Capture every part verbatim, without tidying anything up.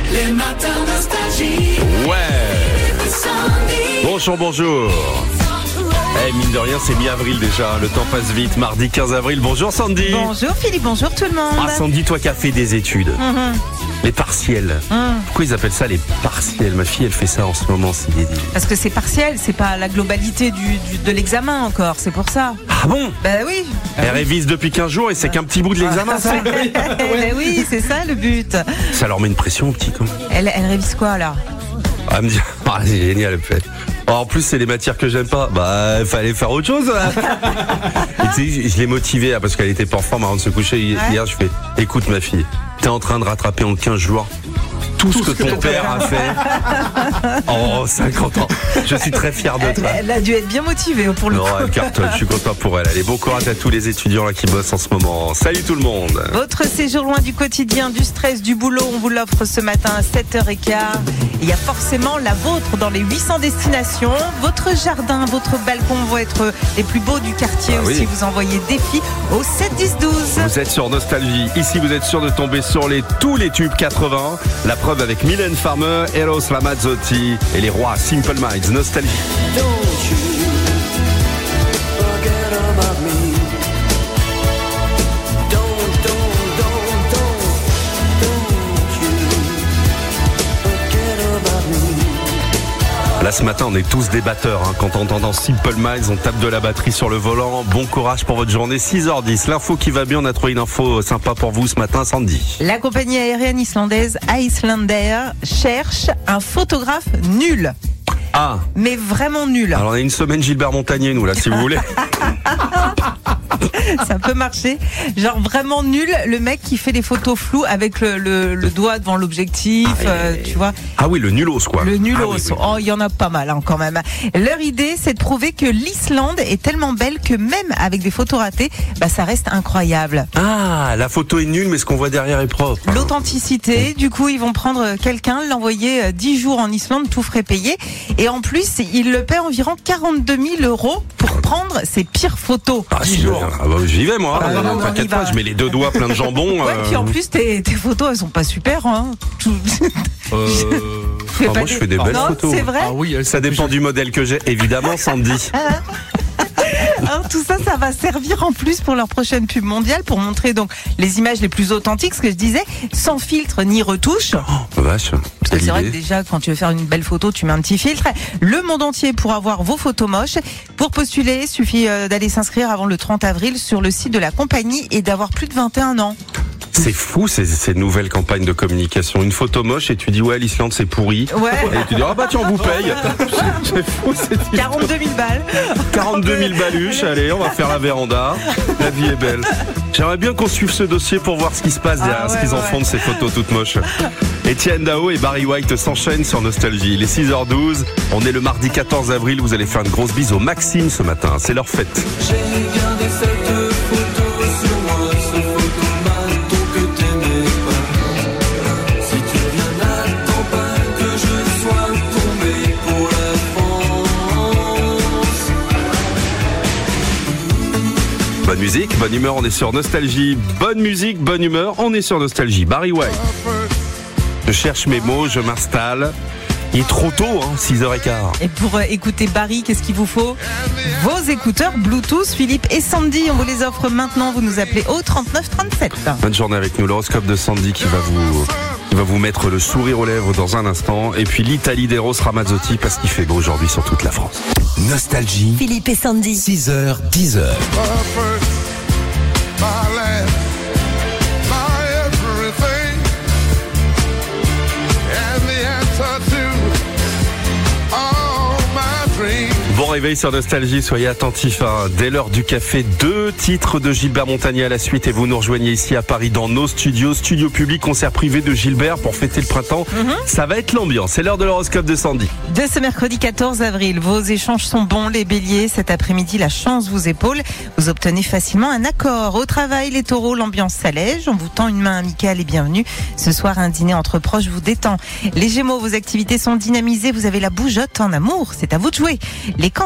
Les matins nostalgie. Ouais. Bonjour, bonjour. Eh, mine de rien, c'est mi-avril déjà. Le temps passe vite. Mardi quinze avril. Bonjour Sandy. Bonjour Philippe, bonjour tout le monde. Ah Sandy, toi qui as fait des études. Mm-hmm. Les partiels. Mm. Pourquoi ils appellent ça les partiels? Ma fille, elle fait ça en ce moment. C'est des... Parce que c'est partiel, c'est pas la globalité du, du, de l'examen encore, c'est pour ça. Ah bon? Ben oui. Elle révise depuis quinze jours et c'est qu'un petit bout de l'examen, ça. Ben oui, c'est ça le but. Ça leur met une pression, petit con. Elle, elle révise quoi là? Ah, elle me dit, ah, c'est génial, elle fait. Oh, en plus, c'est des matières que j'aime pas. Bah, il fallait faire autre chose. Et tu sais, je, je l'ai motivée parce qu'elle était pas en forme avant de se coucher. Ouais. Hier, je fais, écoute ma fille, t'es en train de rattraper en quinze jours tout, tout ce que, que ton père a fait en cinquante ans. Je suis très fier de toi. Elle, elle a dû être bien motivée pour le non, coup. Elle cartonne, je suis content pour elle. Allez, bon courage à tous les étudiants là qui bossent en ce moment. Salut tout le monde. Votre séjour loin du quotidien, du stress, du boulot, on vous l'offre ce matin à sept heures quinze. Il y a forcément la vôtre dans les huit cents destinations. Votre jardin, votre balcon vont être les plus beaux du quartier ah, aussi. Oui. Vous envoyez défi au sept dix douze. Vous êtes sur Nostalgie. Ici, vous êtes sûr de tomber sur les, tous les tubes quatre-vingts. La preuve avec Mylène Farmer, Eros Ramazzotti et les rois Simple Minds. Nostalgie. Don't you forget about me. Don't, don't, don't, don't, don't you forget about me. Là, ce matin, on est tous des batteurs. Hein. Quand on entend Simple Minds, on tape de la batterie sur le volant. Bon courage pour votre journée. six heures dix. L'info qui va bien. On a trouvé une info sympa pour vous ce matin, Sandy. La compagnie aérienne islandaise Icelandair cherche un photographe nul. Ah, Mais vraiment nul. alors on a une semaine Gilbert Montagnier, nous, là, si vous voulez. Ça peut marcher. Genre vraiment nul, le mec qui fait les photos floues avec le, le, le doigt devant l'objectif, Ah, euh, et- tu vois. Ah oui, le nulos, quoi. Le nulos. Ah oui, oui. Oh, il y en a pas mal hein, quand même. Leur idée, c'est de prouver que l'Islande est tellement belle que même avec des photos ratées, bah, ça reste incroyable. Ah, la photo est nulle, mais ce qu'on voit derrière est propre. L'authenticité, du coup, ils vont prendre quelqu'un, l'envoyer euh, dix jours en Islande, tout frais payé. Et en plus, il le paie environ quarante-deux mille euros pour prendre ses pires photos. Ah, dix si, jours. ah bah, j'y vais, moi. Ah, Euh, non, non, on T'inquiète y pas, va. je mets les deux doigts pleins de jambon. Ouais, euh, puis en plus, tes, tes photos, elles sont pas super. Hein. Tout... euh, fais ah, pas moi, je des- fais des belles non, photos. c'est vrai. Ah oui, Ça dépend du modèle que j'ai, évidemment, Sandy. Alors, tout ça, ça va servir en plus pour leur prochaine pub mondiale pour montrer donc les images les plus authentiques, ce que je disais, sans filtre ni retouche. Oh, vache, Parce que quelle c'est vrai que idée. déjà, quand tu veux faire une belle photo, tu mets un petit filtre. Le monde entier pourra voir vos photos moches. Pour postuler, il suffit euh, d'aller s'inscrire avant le trente avril sur le site de la compagnie et d'avoir plus de vingt et un ans. C'est fou ces, ces nouvelles campagnes de communication. Une photo moche et tu dis ouais l'Islande c'est pourri. Ouais. Et tu dis ah bah tiens on vous paye. C'est c'est fou cette histoire. quarante-deux mille balles. quarante-deux mille baluches, allez on va faire la véranda. La vie est belle. J'aimerais bien qu'on suive ce dossier pour voir ce qui se passe derrière, Ah ouais, ce qu'ils en ouais. font de ces photos toutes moches. Etienne Dao et Barry White s'enchaînent sur Nostalgie. Il est six heures douze, on est le mardi quatorze avril, vous allez faire une grosse bise au Maxime ce matin, c'est leur fête. J'ai gardé cette photo sur moi, ce photomaton que t'aimais pas. Si tu reviens, n'attends pas que je sois tombé pour la France. Bonne musique, bonne humeur, on est sur Nostalgie. Bonne musique, bonne humeur, on est sur Nostalgie. Barry White. Je cherche mes mots, je m'installe. Il est trop tôt, hein, six heures quinze. Et pour euh, écouter Barry, qu'est-ce qu'il vous faut? Vos écouteurs Bluetooth, Philippe et Sandy. On vous les offre maintenant. Vous nous appelez au trente-neuf trente-sept. Bonne journée avec nous, l'horoscope de Sandy qui va vous, qui va vous mettre le sourire aux lèvres dans un instant. Et puis l'Italie d'Eros Ramazzotti parce qu'il fait beau aujourd'hui sur toute la France. Nostalgie, Philippe et Sandy. six heures, dix heures. Bon réveil sur Nostalgie, soyez attentifs. Hein. Dès l'heure du café, deux titres de Gilbert Montagnier à la suite et vous nous rejoignez ici à Paris dans nos studios. Studio public, concert privé de Gilbert pour fêter le printemps. Mm-hmm. Ça va être l'ambiance. C'est l'heure de l'horoscope de Sandy. De ce mercredi quatorze avril, vos échanges sont bons, les béliers. Cet après-midi, la chance vous épaule. Vous obtenez facilement un accord. Au travail, les taureaux, l'ambiance s'allège. On vous tend une main amicale et bienvenue. Ce soir, un dîner entre proches vous détend. Les gémeaux, vos activités sont dynamisées. Vous avez la bougeotte en amour. C'est à vous de jouer. Les cancers,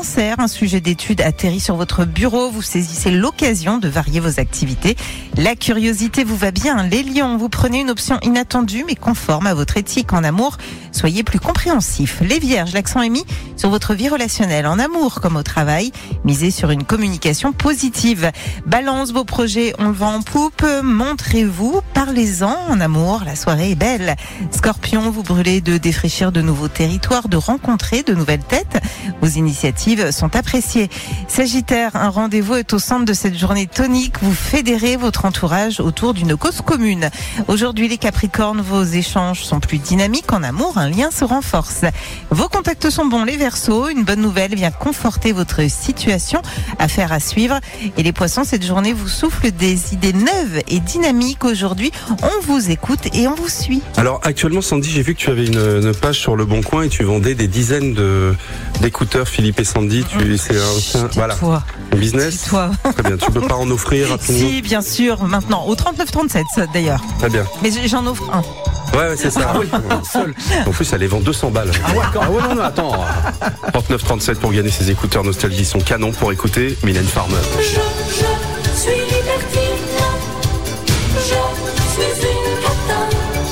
cancer, un sujet d'étude atterrit sur votre bureau. Vous saisissez l'occasion de varier vos activités. La curiosité vous va bien. Les lions, vous prenez une option inattendue mais conforme à votre éthique en amour. Soyez plus compréhensifs. Les vierges, l'accent est mis sur votre vie relationnelle en amour comme au travail. Misez sur une communication positive. Balance, vos projets ont le vent en poupe. Montrez-vous, parlez-en en amour. La soirée est belle. Scorpion, vous brûlez de défrichir de nouveaux territoires, de rencontrer de nouvelles têtes. Vos initiatives sont appréciées. Sagittaire, un rendez-vous est au centre de cette journée tonique. Vous fédérez votre entourage autour d'une cause commune. Aujourd'hui, les Capricornes, vos échanges sont plus dynamiques en amour. Un lien se renforce. Vos contacts sont bons, les Verseaux. Une bonne nouvelle vient conforter votre situation. Affaire à suivre. Et les Poissons, cette journée vous souffle des idées neuves et dynamiques. Aujourd'hui, on vous écoute et on vous suit. Alors actuellement, Sandy, j'ai vu que tu avais une, une page sur Le Bon Coin et tu vendais des dizaines de d'écouteurs Philippe et Sandy. Tu c'est un, un voilà Toi. un business. Toi. Très bien. Tu peux pas en offrir rapidement. Si, bien sûr. Maintenant, au trente-neuf trente-sept d'ailleurs. Très bien. Mais j'en offre un. Ouais, ouais c'est ça. Seul. En plus, elle les vend deux cents balles. Ah ouais, ah ouais, non, non, attends. trente-neuf trente-sept pour gagner ces écouteurs Nostalgie sont canons pour écouter Mylène Farmer. Je, je suis libertine, je suis une cata,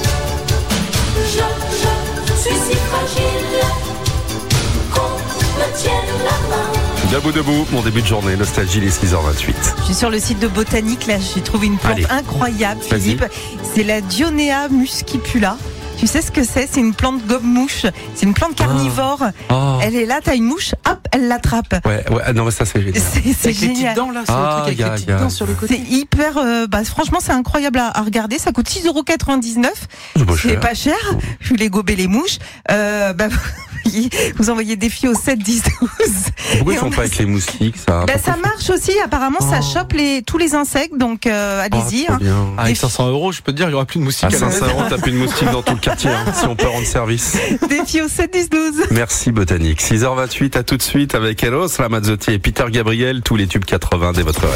je, je suis si fragile qu'on me tienne la main. Debout, debout, mon début de journée, Nostalgie, les six heures vingt-huit. Je suis sur le site de Botanique, là, j'ai trouvé une plante Allez. incroyable, Vas-y. Philippe. C'est la Dionea muscipula. Tu sais ce que c'est? C'est une plante gobe-mouche. C'est une plante carnivore. Oh. Elle est là, t'as une mouche, hop, elle l'attrape. Ouais, ouais, non, mais ça, c'est génial. C'est c'est Avec les petites génial. dents là, c'est Ah, le truc avec gars, les petites gars. dents sur le côté. C'est hyper, euh, bah, franchement, c'est incroyable à, à regarder. Ça coûte six euros quatre-vingt-dix-neuf. C'est pas C'est cher. pas cher. Je voulais gober les mouches. Euh, bah, vous envoyez des filles au sept dix douze. Pourquoi Et ils font on pas a- avec les moustiques, ça? Bah, ça marche aussi. Apparemment, ça chope les, tous les insectes. Donc, euh, allez-y. Oh, hein. trop bien. Ah, avec cinq cents euros, je peux te dire, il y aura plus de moustiques À à la cinq maison. cents euros, t'as plus de moustiques dans tout le quartier, hein, si on peut rendre service. Défi au sept dix douze. Merci Botanique. six heures vingt-huit, à tout de suite avec Eros Ramazzotti et Peter Gabriel, tous les tubes quatre-vingts dès votre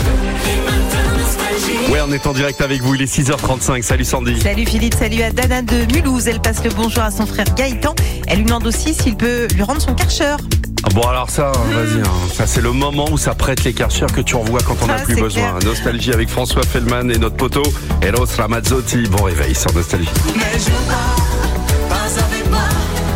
réveil. Ouais, on est en direct avec vous, il est six heures trente-cinq. Salut Sandy. Salut Philippe, salut à Dana de Mulhouse. Elle passe le bonjour à son frère Gaëtan. Elle lui demande aussi s'il peut lui rendre son Karcher. Ah bon alors ça, vas-y, hein. Ça c'est le moment où ça prête les Karchers que tu revois quand on n'a Ah, plus c'est besoin. clair. Nostalgie avec François Fellman et notre poteau Eros Ramazzotti. Bon réveil sur Nostalgie. Mais je veux pas, pas avec moi,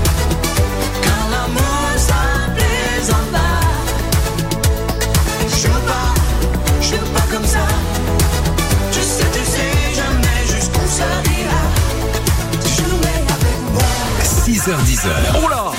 car l'amour ça plaisante pas. Je veux pas, je veux pas comme ça. Tu sais, tu sais jamais jusqu'où ça ira. Jouer avec moi. six heures dix. Oh là,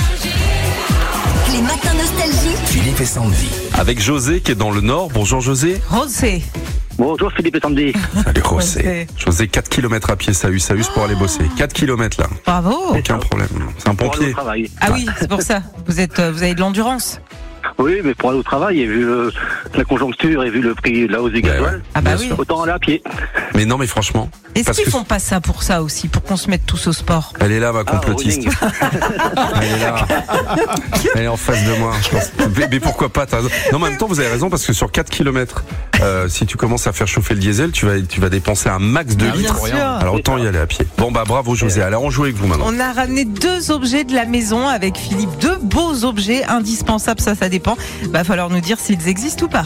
Les matins nostalgie. Philippe et Sandy. avec José qui est dans le Nord. Bonjour José. José. Bonjour Philippe et Sandy. Salut José. José. José, quatre kilomètres à pied, ça use, ça use pour aller bosser. quatre kilomètres là. Bravo. Aucun problème. C'est un Pour aller pompier. au travail. Ah oui, c'est pour ça. Vous êtes, euh, vous avez de l'endurance. Oui, mais pour aller au travail, et vu le- la conjoncture et vu le prix de la hausse du Ouais, gasoil, ouais. Ah bah Bien oui. sûr. autant aller à pied. Mais non, mais franchement. Est-ce parce qu'ils que font pas ça pour ça aussi, pour qu'on se mette tous au sport? Elle est là, ma Ah, complotiste. Rosing. Elle est là. Elle est en face de moi, je pense. Mais, mais pourquoi pas t'as raison. Non, en même temps, vous avez raison, parce que sur quatre kilomètres, euh, si tu commences à faire chauffer le diesel, tu vas, tu vas dépenser un max de Ah oui, litres. bien sûr. Alors autant y aller à pied. Bon, bah bravo José. Alors on joue avec vous maintenant. On a ramené deux objets de la maison avec Philippe, deux beaux objets indispensables, ça, ça dépend. Va falloir nous dire s'ils existent ou pas.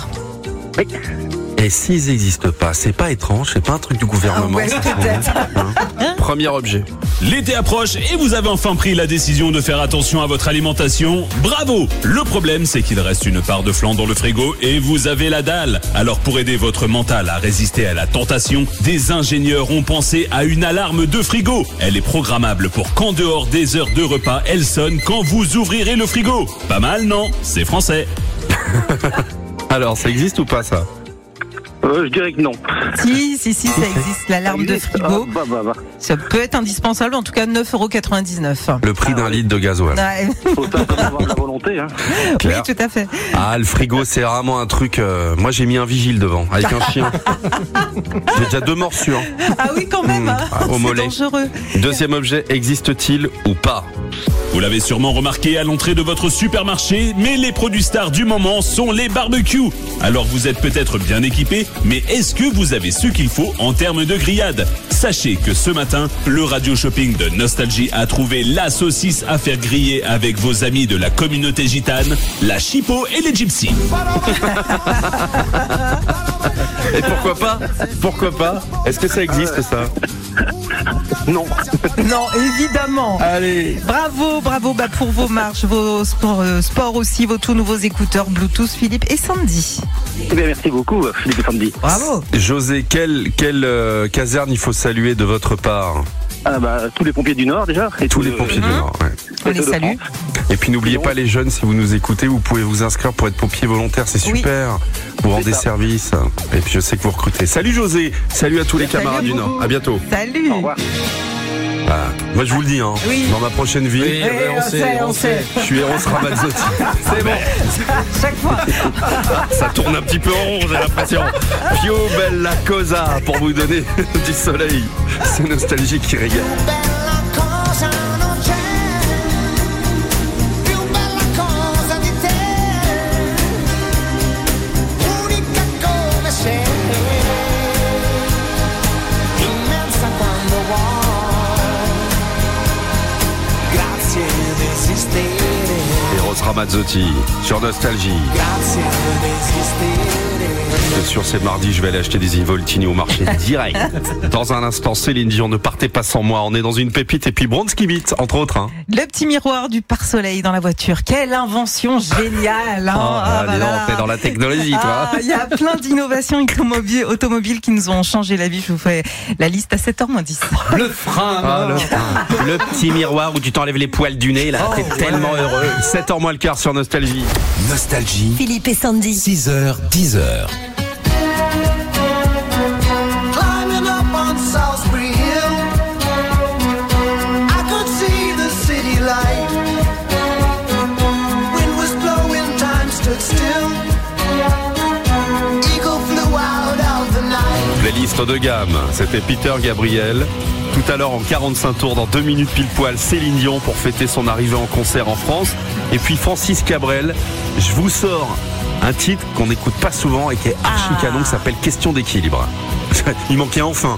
Et s'ils n'existent pas, c'est pas étrange, c'est pas un truc du gouvernement. Ah ouais, ça. peut-être. Hein. Premier objet. L'été approche et vous avez enfin pris la décision de faire attention à votre alimentation. Bravo! Le problème, c'est qu'il reste une part de flan dans le frigo et vous avez la dalle. Alors pour aider votre mental à résister à la tentation, des ingénieurs ont pensé à une alarme de frigo. Elle est programmable pour qu'en dehors des heures de repas, elle sonne quand vous ouvrirez le frigo. Pas mal, non? C'est français. Alors, ça existe ou pas ça? Euh, je dirais que non. Si, si, si, ça existe. L'alarme de frigo, Ah, bah, bah, bah. ça peut être indispensable, en tout cas neuf euros quatre-vingt-dix-neuf. Le prix d'un litre de gasoil. Ouais. Faut simplement avoir de la volonté. Hein. Oui, Clair. tout à fait. Ah, le frigo, c'est vraiment un truc. euh, moi, j'ai mis un vigile devant, avec un chien. J'ai déjà deux morsures. Ah oui, quand même. Mmh, hein. au C'est mollet. dangereux. Deuxième objet, existe-t-il ou pas? Vous l'avez sûrement remarqué à l'entrée de votre supermarché, mais les produits stars du moment sont les barbecues. Alors vous êtes peut-être bien équipé, mais est-ce que vous avez ce qu'il faut en termes de grillade? Sachez que ce matin, le radio shopping de Nostalgie a trouvé la saucisse à faire griller avec vos amis de la communauté gitane, la Chipo et les Gypsies. Et pourquoi pas? Pourquoi pas? Est-ce que ça existe, ça? Non. Non, évidemment. Allez. Bravo, bravo bah, pour vos marches, vos sports, euh, sports aussi, vos tout nouveaux écouteurs Bluetooth, Philippe et Sandy. Eh bien, merci beaucoup, Philippe et Sandy. Bravo. José, quelle, quelle euh, caserne il faut saluer de votre part? Ah, bah, tous les pompiers du Nord, déjà. Et Tous les pompiers du Nord, ouais. On les salue. Et puis n'oubliez pas les jeunes, si vous nous écoutez, vous pouvez vous inscrire pour être pompier volontaire, c'est Oui. super. Vous rendez ça. service. Et puis je sais que vous recrutez. Salut José, salut à tous les Salut camarades à du vous. Nord. À bientôt. Salut. Au revoir. Ah, moi je vous le dis, hein, Oui. dans ma prochaine vie, Oui, Eh, on sait, on sait. je suis Eros Ramazzotti. C'est bon, Chaque fois. ça tourne un petit peu en rond, j'ai l'impression. Pio bella cosa pour vous donner du soleil. C'est Nostalgie qui régale. Bella cosa non c'è, più bella cosa di te, unica come sei, immensa quando vuoi, grazie di esistere, Eros Ramazzotti sur Nostalgie. grazie di esistere. Bien sûr, c'est mardi, je vais aller acheter des Involtini au marché direct. Dans un instant, Céline Dion, ne partez pas sans moi. On est dans une pépite et puis Bronski Beat, entre autres. Hein. Le petit miroir du pare-soleil dans la voiture. Quelle invention géniale. Hein. Oh, Ah, allez, voilà. non, t'es dans la technologie, toi. Ah, il y a plein d'innovations automobiles, automobiles qui nous ont changé la vie. Je vous fais la liste à sept heures moins dix. Le frein. Ah, non. le, le petit miroir où tu t'enlèves les poils du nez, là, t'es tellement heureux. sept heures moins le quart sur Nostalgie. Nostalgie, Philippe et Sandy. six heures, dix heures. Climbing up on Salisbury Hill, I could see the city light. Wind was blowing, time stood still. Eagle flew out of the night. Playlist de gamme, c'était Peter Gabriel. Tout à l'heure en quarante-cinq tours, dans deux minutes pile poil, Céline Dion pour fêter son arrivée en concert en France. Et puis Francis Cabrel, je vous sors un titre qu'on n'écoute pas souvent et qui est archi canon, qui s'appelle Question d'équilibre. Il manquait enfin.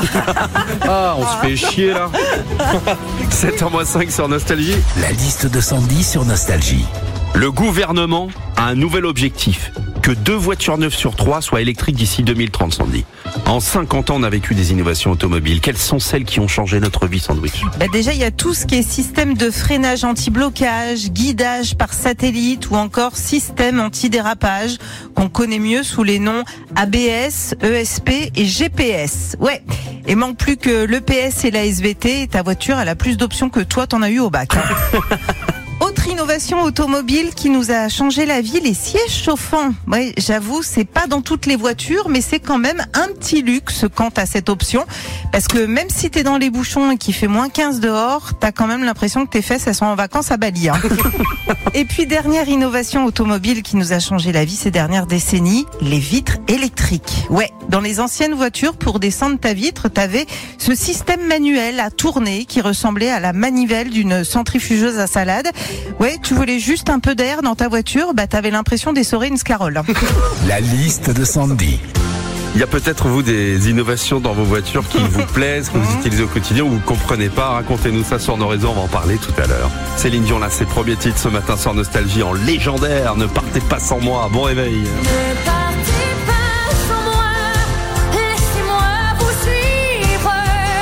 Ah, on se fait chier là. sept heures moins cinq sur Nostalgie. La liste de Sandy sur Nostalgie. Le gouvernement a un nouvel objectif, que deux voitures neuves sur trois soient électriques d'ici deux mille trente, Sandy. En cinquante ans, on a vécu des innovations automobiles. Quelles sont celles qui ont changé notre vie, Sandwich? Bah déjà, il y a tout ce qui est système de freinage anti-blocage, guidage par satellite ou encore système anti-dérapage qu'on connaît mieux sous les noms A B S, E S P et G P S. Ouais. Et manque plus que l'E P S et la S V T. Et ta voiture, elle a plus d'options que toi, t'en as eu au bac. Hein. Autre innovation automobile qui nous a changé la vie, les sièges chauffants. Oui, j'avoue, c'est pas dans toutes les voitures, mais c'est quand même un petit luxe quant à cette option. Parce que même si t'es dans les bouchons et qu'il fait moins quinze dehors, t'as quand même l'impression que tes fesses, elles sont en vacances à Bali. Hein. Et puis, dernière innovation automobile qui nous a changé la vie ces dernières décennies, les vitres électriques. Ouais, dans les anciennes voitures, pour descendre ta vitre, t'avais ce système manuel à tourner qui ressemblait à la manivelle d'une centrifugeuse à salade. Ouais, tu voulais juste un peu d'air dans ta voiture, bah t'avais l'impression d'essorer une scarole. La liste de Sandy. Il y a peut-être, vous, des innovations dans vos voitures qui vous plaisent, que vous utilisez au quotidien ou vous ne comprenez pas. Racontez-nous ça sur nos réseaux, on va en parler tout à l'heure. Céline Dion, là, ses premiers titres ce matin sur Nostalgie en légendaire. Ne partez pas sans moi. Bon réveil. Ne partez pas sans moi, laissez-moi vous suivre.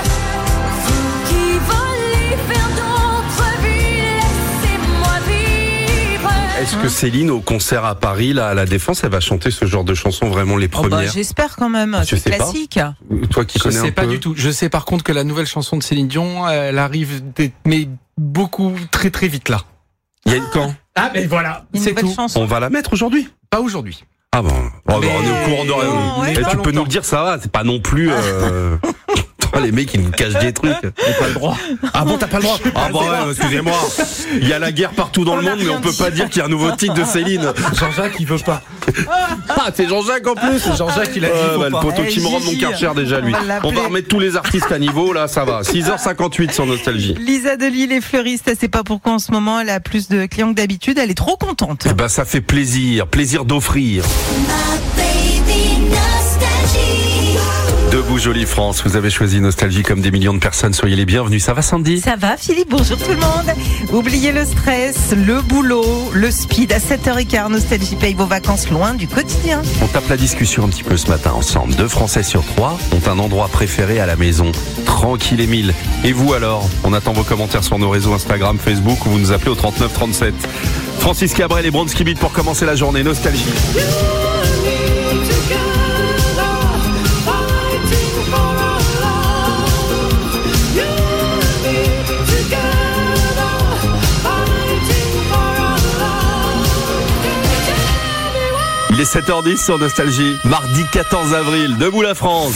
Vous qui volez vers d'autres villes, laissez-moi vivre. Est-ce que Céline, au concert à Paris, là, à la Défense, elle va chanter ce genre de chansons, vraiment les Oh bah, premières? j'espère quand même, Je c'est sais pas. classique. Toi qui Je connais sais un pas peu. du tout. Je sais par contre que la nouvelle chanson de Céline Dion, elle arrive des- mais beaucoup très très vite là. Il y a une quand? Ah mais voilà, Une c'est nouvelle tout. chanson. On va la mettre aujourd'hui? Pas aujourd'hui. Ah bon, oh, bah, Mais- on est au courant de rien. Ouais. Eh, Pas tu peux longtemps. nous le dire, ça va, c'est pas non plus... Euh... Oh, les mecs, ils nous cachent des trucs. J'ai pas le droit. Ah bon, t'as pas le droit? Ah bon, ouais, excusez-moi. Il y a la guerre partout dans le monde, mais on peut pas dire qu'il y a un nouveau titre de Céline. Jean-Jacques, il veut pas. Ah, c'est Jean-Jacques en plus. C'est Jean-Jacques, il a dit. Ouais, faut bah, le pas. poteau Eh, qui me rend mon Gigi, Karcher déjà, lui. on va l'appeler. On va remettre tous les artistes à niveau, là, ça va. six heures cinquante-huit sur Nostalgie. Lisa de Lille est fleuriste, elle sait pas pourquoi en ce moment elle a plus de clients que d'habitude, elle est trop contente. Eh ben, ça fait plaisir, plaisir d'offrir. Debout jolie France, vous avez choisi Nostalgie comme des millions de personnes, soyez les bienvenus. Ça va Sandy? Ça va Philippe, bonjour tout le monde. Oubliez le stress, le boulot, le speed à sept heures quinze, Nostalgie paye vos vacances loin du quotidien. On tape la discussion un petit peu ce matin ensemble. Deux Français sur trois ont un endroit préféré à la maison. Tranquille et mille. Et vous alors? On attend vos commentaires sur nos réseaux Instagram, Facebook ou vous nous appelez au trente-neuf trente-sept. Francis Cabrel et Bronski Beat pour commencer la journée. Nostalgie. Il est sept heures dix sur Nostalgie. Mardi quatorze avril. Debout la France.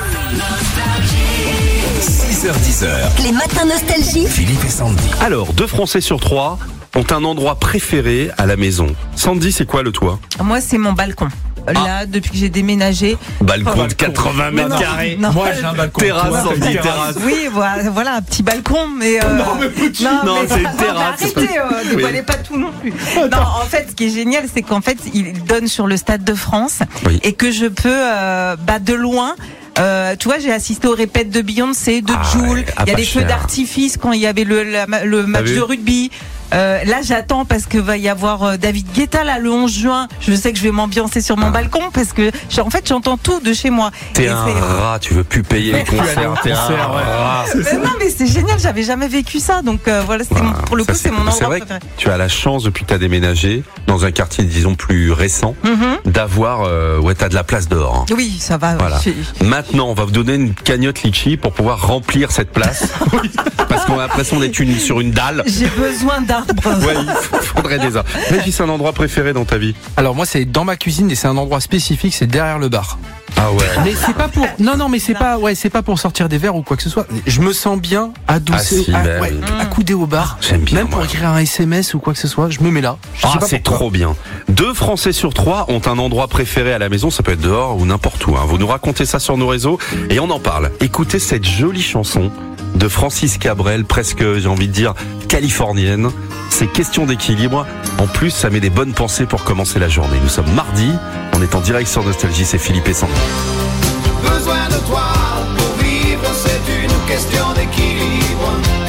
six heures dix. Les matins Nostalgie. Philippe et Sandy. Alors, deux Français sur trois ont un endroit préféré à la maison. Sandy, c'est quoi le toit? Moi c'est mon balcon. Là, depuis que j'ai déménagé. Balcon de quatre-vingts mètres Non, carrés. non. Moi, j'ai un balcon. Terrasse, Toi, Sandy, t'as une terrasse. Oui, voilà, voilà, un petit balcon, mais... Euh... Non, mais petit. Non, mais- c'est une terrasse. Arrêtez, euh, dévoilez Oui. pas tout non plus. Non, en fait, ce qui est génial, c'est qu'en fait, il donne sur le Stade de France Oui. et que je peux, euh, bah, de loin... Euh, tu vois, j'ai assisté aux répètes de Beyoncé, de Ah Jul. ouais, ah, il y a pas des feux cher. d'artifice quand il y avait le, la- le match vu de rugby. Euh, là, j'attends parce que va y avoir euh, David Guetta là le onze juin. Je sais que je vais m'ambiancer sur mon Ah. balcon parce que j'ai- en fait, j'entends tout de chez moi. T'es Et un c'est- rat, tu veux plus payer les concerts. T'es un concert, ouais. rat. Mais non, mais c'est génial. J'avais jamais vécu ça, donc euh, voilà. C'était mon- pour le Ça, coup, c'est mon C'est endroit vrai que préféré. tu as la chance depuis que tu as déménagé dans un quartier, disons, plus récent, Mhm. d'avoir, euh, ouais, t'as de la place dehors. hein. Oui, ça va. Voilà. Je- Maintenant, on va vous donner une cagnotte litchi pour pouvoir remplir cette place. Parce qu'on a l'impression d'être une, sur une dalle. J'ai besoin d'arbres. Ouais, il faudrait des arbres. Régis, c'est un endroit préféré dans ta vie? Alors moi, c'est dans ma cuisine et c'est un endroit spécifique, c'est derrière le bar. Ah ouais. Mais c'est pas pour. Non, non, mais c'est pas. Ouais, c'est pas pour sortir des verres ou quoi que ce soit. Je me sens bien adoucé, Assis, à, ben ouais, oui. accoudé au bar. J'aime bien, Même pour moi. écrire un S M S ou quoi que ce soit, je me mets là. Je sais Ah, pas c'est pourquoi. trop bien. Deux Français sur trois ont un endroit préféré à la maison. Ça peut être dehors ou n'importe où. hein. Vous nous racontez ça sur nos réseaux et on en parle. Écoutez cette jolie chanson de Francis Cabrel, presque, j'ai envie de dire, californienne. C'est question d'équilibre. En plus, ça met des bonnes pensées pour commencer la journée. Nous sommes mardi. On est en direct sur Nostalgie. C'est Philippe et Sandy. Besoin de toi pour vivre, c'est une question d'équilibre.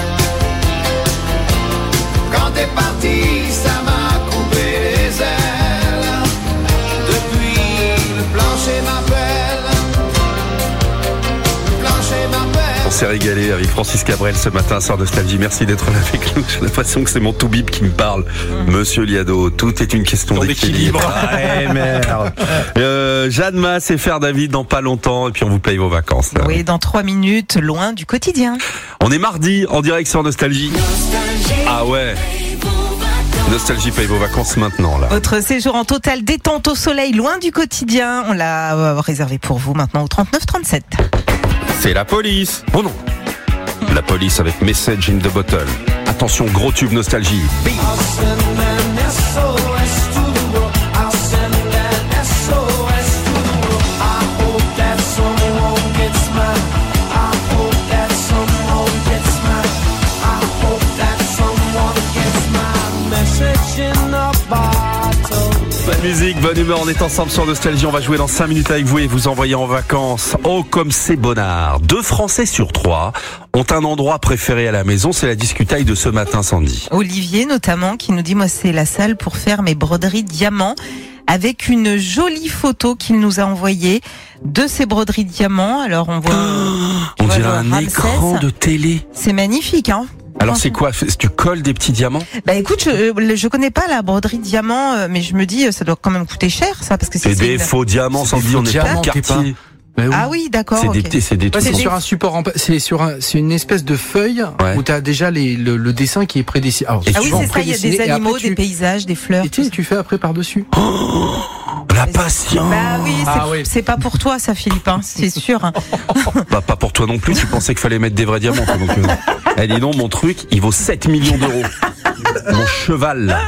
Quand t'es parti, ça m'a coupé les ailes. Depuis, le plancher m'appelle. Le plancher m'appelle. On s'est régalé avec Francis Cabrel ce matin sur Nostalgie. Merci d'être là avec nous. J'ai l'impression que c'est mon tout bip qui me parle. Monsieur Liado, tout est une question d'équilibre. Ouais, merde. Euh, Jeanne Masse et Faire David dans pas longtemps et puis on vous paye vos vacances. là. Oui, dans trois minutes, loin du quotidien. On est mardi en direct sur Nostalgie. Ah ouais. Nostalgie paye vos vacances maintenant là. Votre séjour en totale détente au soleil, loin du quotidien. On l'a euh, réservé pour vous maintenant au trente-neuf trente-sept. C'est la police. Oh non. La police avec Message in the Bottle. Attention, gros tube Nostalgie. Bing. Bonne musique, bonne humeur, on est ensemble sur Nostalgie, on va jouer dans cinq minutes avec vous et vous envoyer en vacances. Oh, comme c'est bonnard. Deux Français sur trois ont un endroit préféré à la maison, c'est la discutaille de ce matin, Sandy. Olivier notamment qui nous dit moi c'est la salle pour faire mes broderies diamants avec une jolie photo qu'il nous a envoyée de ces broderies diamants. Alors on voit, tu On vois, dirait le un Ramsès. écran de télé. C'est magnifique hein. Alors c'est quoi? Tu colles des petits diamants? Bah écoute, je, je connais pas la broderie diamant, euh, mais je me dis ça doit quand même coûter cher ça parce que C'est c'est des une- faux diamants, C'est Sandy, des on faux n'est pas au diamants, t'es quartier. Bah oui. Ah oui, d'accord. C'est des ok. petits, c'est des Ouais, trucs. c'est des- sur un support, en... c'est sur un, c'est une espèce de feuille Ouais. où t'as déjà les, le, le dessin qui est prédessiné. Alors, Et Ah oui, souvent c'est ça, il y a prédessiné, des et animaux, après, tu- des paysages, des fleurs. Et tu sais, tu fais après par dessus. La patience. Bah oui, c'est, Ah oui. c'est pas pour toi ça, Philippe, hein, c'est sûr. Bah pas pour toi non plus, tu pensais qu'il fallait mettre des vrais diamants. toi, Donc, euh... eh, dis donc, mon truc, il vaut sept millions d'euros. Mon cheval, là.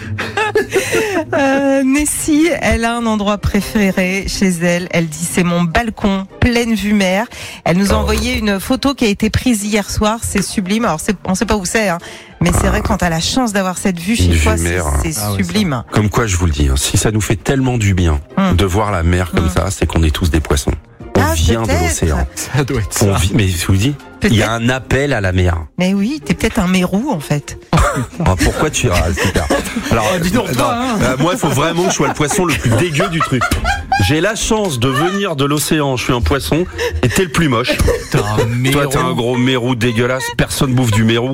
Euh, Nessie, elle a un endroit préféré chez elle. Elle dit c'est mon balcon, pleine vue mer. Elle nous a envoyé une photo qui a été prise hier soir. C'est sublime. Alors c'est, on sait pas où c'est, hein, mais c'est vrai que quand t'as la chance d'avoir cette vue Une chez toi, vue c'est, mer. c'est Ah ouais, sublime. Comme quoi, je vous le dis, hein, si ça nous fait tellement du bien Hum. de voir la mer comme Hum. ça, c'est qu'on est tous des poissons. On Ah, vient de peut-être. l'océan. Ça doit être On ça. vit, mais je vous dis, il y a un appel à la mer. Mais oui, t'es peut-être un mérou en fait. Ah, pourquoi tu ah, super. Alors, Ah, dis donc, non, toi, hein. euh, moi, il faut vraiment que je sois le poisson le plus dégueu du truc. J'ai la chance de venir de l'océan, je suis un poisson, et t'es le plus moche. T'as un Toi, t'es un gros mérou dégueulasse, personne bouffe du mérou.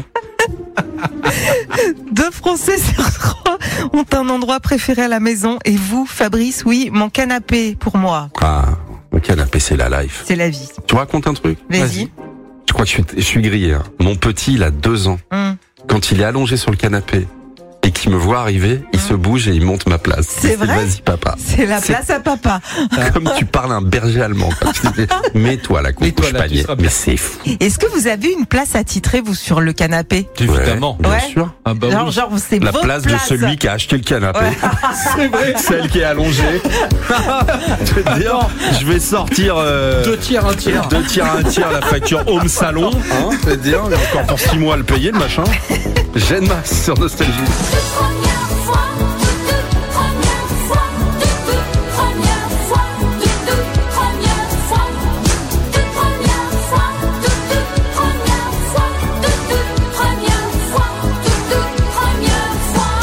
Deux Français sur trois ont un endroit préféré à la maison. Et vous, Fabrice, oui, mon canapé pour moi. Ah, le canapé, c'est la life. C'est la vie. Tu racontes un truc? Vas-y. Je crois que je suis, je suis grillé. Hein. Mon petit, il a deux ans. Hum. Quand il est allongé sur le canapé et qu'il me voit arriver, il se bouge et il monte ma place. C'est Il fait, vrai Vas-y, papa. C'est la C'est- place à papa. Comme tu parles un berger allemand. quoi. Tu dis, Mets-toi là, Mets-toi coucouche là, tu panier. seras bien. Mais c'est fou. Est-ce que vous avez une place attitrée, vous, sur le canapé? Évidemment. Ouais, bien Ouais. sûr. Ah bah Genre, oui. genre, c'est La votre place de celui qui a acheté le canapé. Ouais. C'est vrai. Celle qui est allongée. je vais te dire, je vais sortir euh, Deux tiers, un tiers. deux tiers, un tiers la facture home salon. Hein, je vais te dire, il y a encore pour six mois à le payer le machin. Gêne masse sur Nostalgie. Première fois, toute première fois, toute première fois, toute première fois, toute première fois, toute première fois, toute première fois, toute première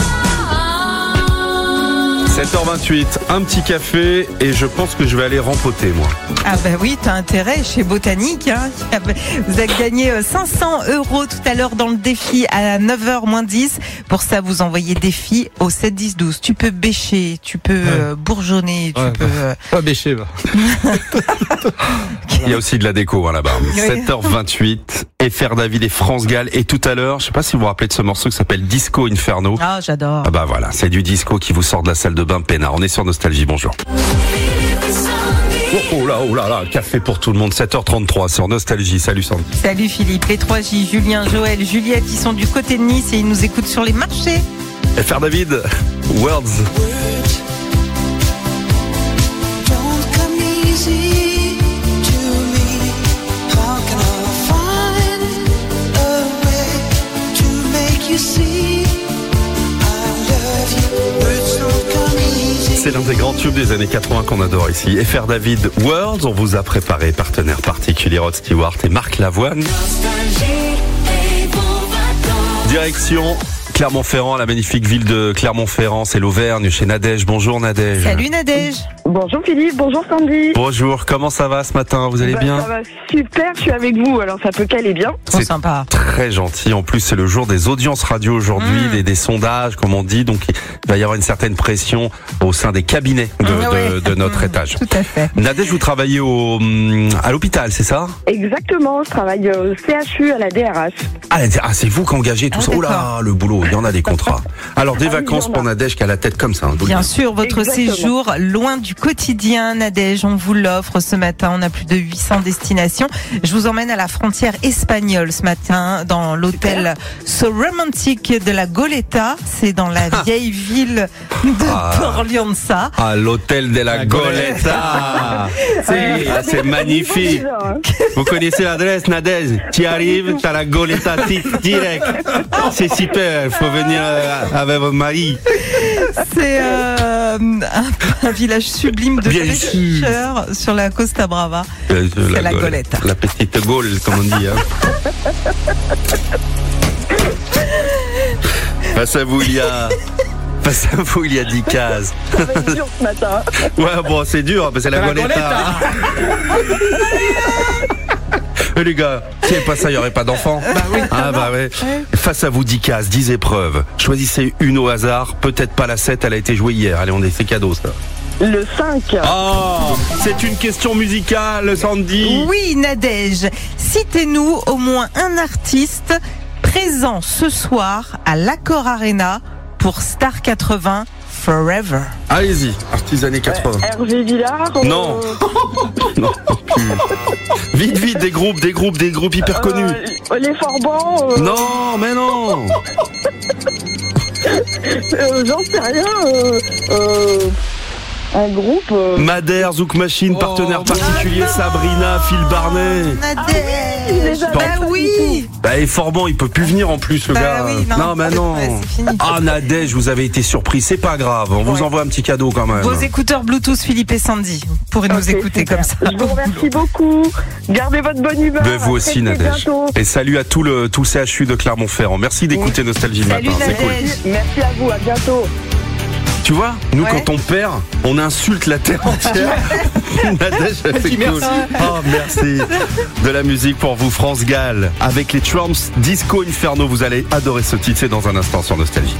fois. sept heures vingt-huit, un petit café et je pense que je vais aller rempoter moi. Ah bah oui, t'as intérêt chez Botanique. Hein. Vous avez gagné cinq cents euros tout à l'heure dans le défi à neuf heures moins dix. Pour ça, vous envoyez défi au sept dix douze. Tu peux bêcher, tu peux euh, bourgeonner, tu Ouais, peux... euh, Pas bêché, va. Il y a aussi de la déco hein, là-bas. sept heures vingt-huit, F R David et France Gall. Et tout à l'heure, je sais pas si vous vous rappelez de ce morceau qui s'appelle Disco Inferno. Ah, j'adore. Ah bah voilà, c'est du disco qui vous sort de la salle de bain peinard. On est sur Nostalgie, bonjour. Oh, oh là, oh là là, café pour tout le monde, sept heures trente-trois sur Nostalgie. Salut Sandy. Salut Philippe, les trois J, Julien, Joël, Juliette, ils sont du côté de Nice et ils nous écoutent sur les marchés. F R David, Words. Don't come easy to me. How can I find a way to make you see I love you? Words don't come easy. C'est l'un des grands tubes des années quatre-vingts qu'on adore ici. F R David, Words, on vous a préparé partenaire particulier Rod Stewart et Marc Lavoine. Direction Clermont-Ferrand, la magnifique ville de Clermont-Ferrand, c'est l'Auvergne, chez Nadège. Bonjour Nadège. Salut Nadège. Bonjour Philippe, bonjour Sandy. Bonjour, comment ça va ce matin? Vous allez Bah, bien? Ça va super, je suis avec vous, alors ça peut qu'aller bien. Trop C'est sympa. très gentil. En plus, c'est le jour des audiences radio aujourd'hui, Mmh. des, des sondages, comme on dit. Donc, il va y avoir une certaine pression au sein des cabinets de, Ah ouais. de, de notre Mmh, étage. Tout à fait. Nadège, vous travaillez au, hum, à l'hôpital, c'est ça? Exactement, je travaille au C H U à la D R H. Ah, la- ah, c'est vous qui engagez tout Ah, ça. Oh là, d'accord. le boulot, il y en a des contrats. Alors, des Ah oui, vacances il y en a. pour Nadège qui a la tête comme ça. hein, je vous le Bien dis. sûr, votre Exactement. séjour loin du quotidien, Nadège, on vous l'offre ce matin. On a plus de huit cents destinations. Je vous emmène à la frontière espagnole ce matin dans l'hôtel So Romantic de la Goleta. C'est dans la vieille ville de Ah. Porlianza. Ah, l'hôtel de la, La Goleta. C'est ah, c'est Pas magnifique. déjà, hein. Vous connaissez l'adresse, Nadège? Tu arrives, t'as la Goleta ti- direct. C'est super, il faut venir euh, avec votre mari. C'est euh, un, un village sublime de Bien pêcheurs sur la Costa Brava. Euh, C'est la Goleta. La petite Gaule, comme on dit. Hein. Face à vous, il y a... Face à vous, il y a dix cases. Ça va être dur ce matin. Ouais, bon, c'est dur, mais c'est la, La Goleta. Eh, les gars, s'il n'y avait pas ça, il n'y aurait pas d'enfants. Ah bah ouais. Face à vous, dix cases, dix épreuves. Choisissez une au hasard. Peut-être pas la sept, elle a été jouée hier. Allez, on est fait cadeau, ça. Le cinq. Oh, c'est une question musicale, Sandy. Oui, Nadège, citez-nous au moins un artiste présent ce soir à l'Accor Arena pour Star quatre-vingts Forever. Allez-y, artistes années quatre-vingts. Hervé Villard. euh, Non. Non, plus. Vite, vite, des groupes, des groupes, des groupes hyper connus. euh, Les Forbans. euh, Non, mais non. euh, J'en sais rien. euh, euh, Un groupe. euh, Madère, Zouk Machine, Oh, partenaire bah, particulier, non. Phil Phil Barnet. Nadège. les Bah oui. Bah, et Forban, il peut plus venir en plus, le Bah gars. oui, non. mais non. Ouais, c'est fini. Ah, Nadège, vous avez été surpris, c'est pas grave. On vous Ouais. envoie un petit cadeau quand même. Vos écouteurs Bluetooth Philippe et Sandy. Vous pourrez nous ok, écouter super. comme ça. Je vous remercie beaucoup. Gardez votre bonne humeur. Ben, vous À aussi, très, très Nadège. bientôt. Et salut à tout le, tout le C H U de Clermont-Ferrand. Merci d'écouter Nostalgie le Salut, matin. C'est cool. Nadège. Merci à vous. À bientôt. Tu vois, nous, Ouais. quand on perd, on insulte la terre entière. Nadège, elle fait Dis cool. merci. Oh, merci. De la musique pour vous, France Gall. Avec les Trumps, Disco Inferno. Vous allez adorer ce titre. C'est dans un instant sur Nostalgie.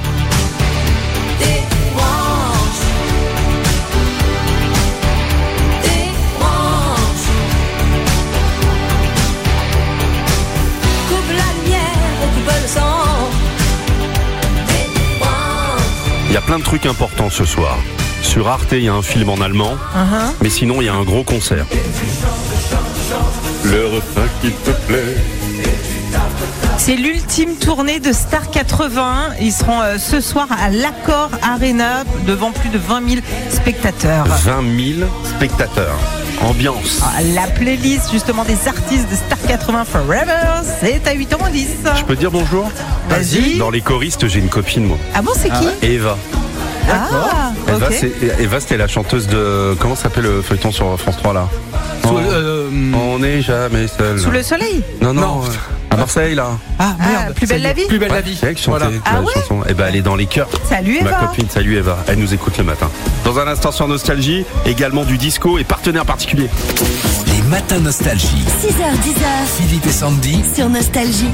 Coupe la lumière, coupe le sang. Il y a plein de trucs importants ce soir. Sur Arte, il y a un film en allemand. Uh-huh. Mais sinon, il y a un gros concert. Le refrain qui te plaît. C'est l'ultime tournée de Star quatre-vingt-un. Ils seront euh, ce soir à l'Accor Arena devant plus de vingt mille spectateurs. vingt mille spectateurs. Ambiance. Ah, La playlist justement des artistes de Star quatre-vingts Forever, c'est à huit heures dix. Je peux dire bonjour? Vas-y. Dans les choristes, j'ai une copine, moi. Ah bon, c'est qui? Eva. Ah, Eva, ok. c'est- Eva, c'était la chanteuse de... Comment s'appelle le feuilleton sur France trois, là? Sous- Oh, euh, On n'est jamais seul. Sous le soleil? Non, non, Non. euh, à Marseille, là. Ah Ah, merde. Plus belle ça y est. la vie. Plus belle la Ouais, vie. c'est elle qui chantait Voilà. Ah la ouais chanson. Eh ben, elle est dans les cœurs. Salut Ma Eva. copine, salut Eva. Elle nous écoute le matin. Dans un instant sur Nostalgie, également du disco et partenaire particulier. Les matins Nostalgie. six heures dix Philippe et Sandy. sur Nostalgie.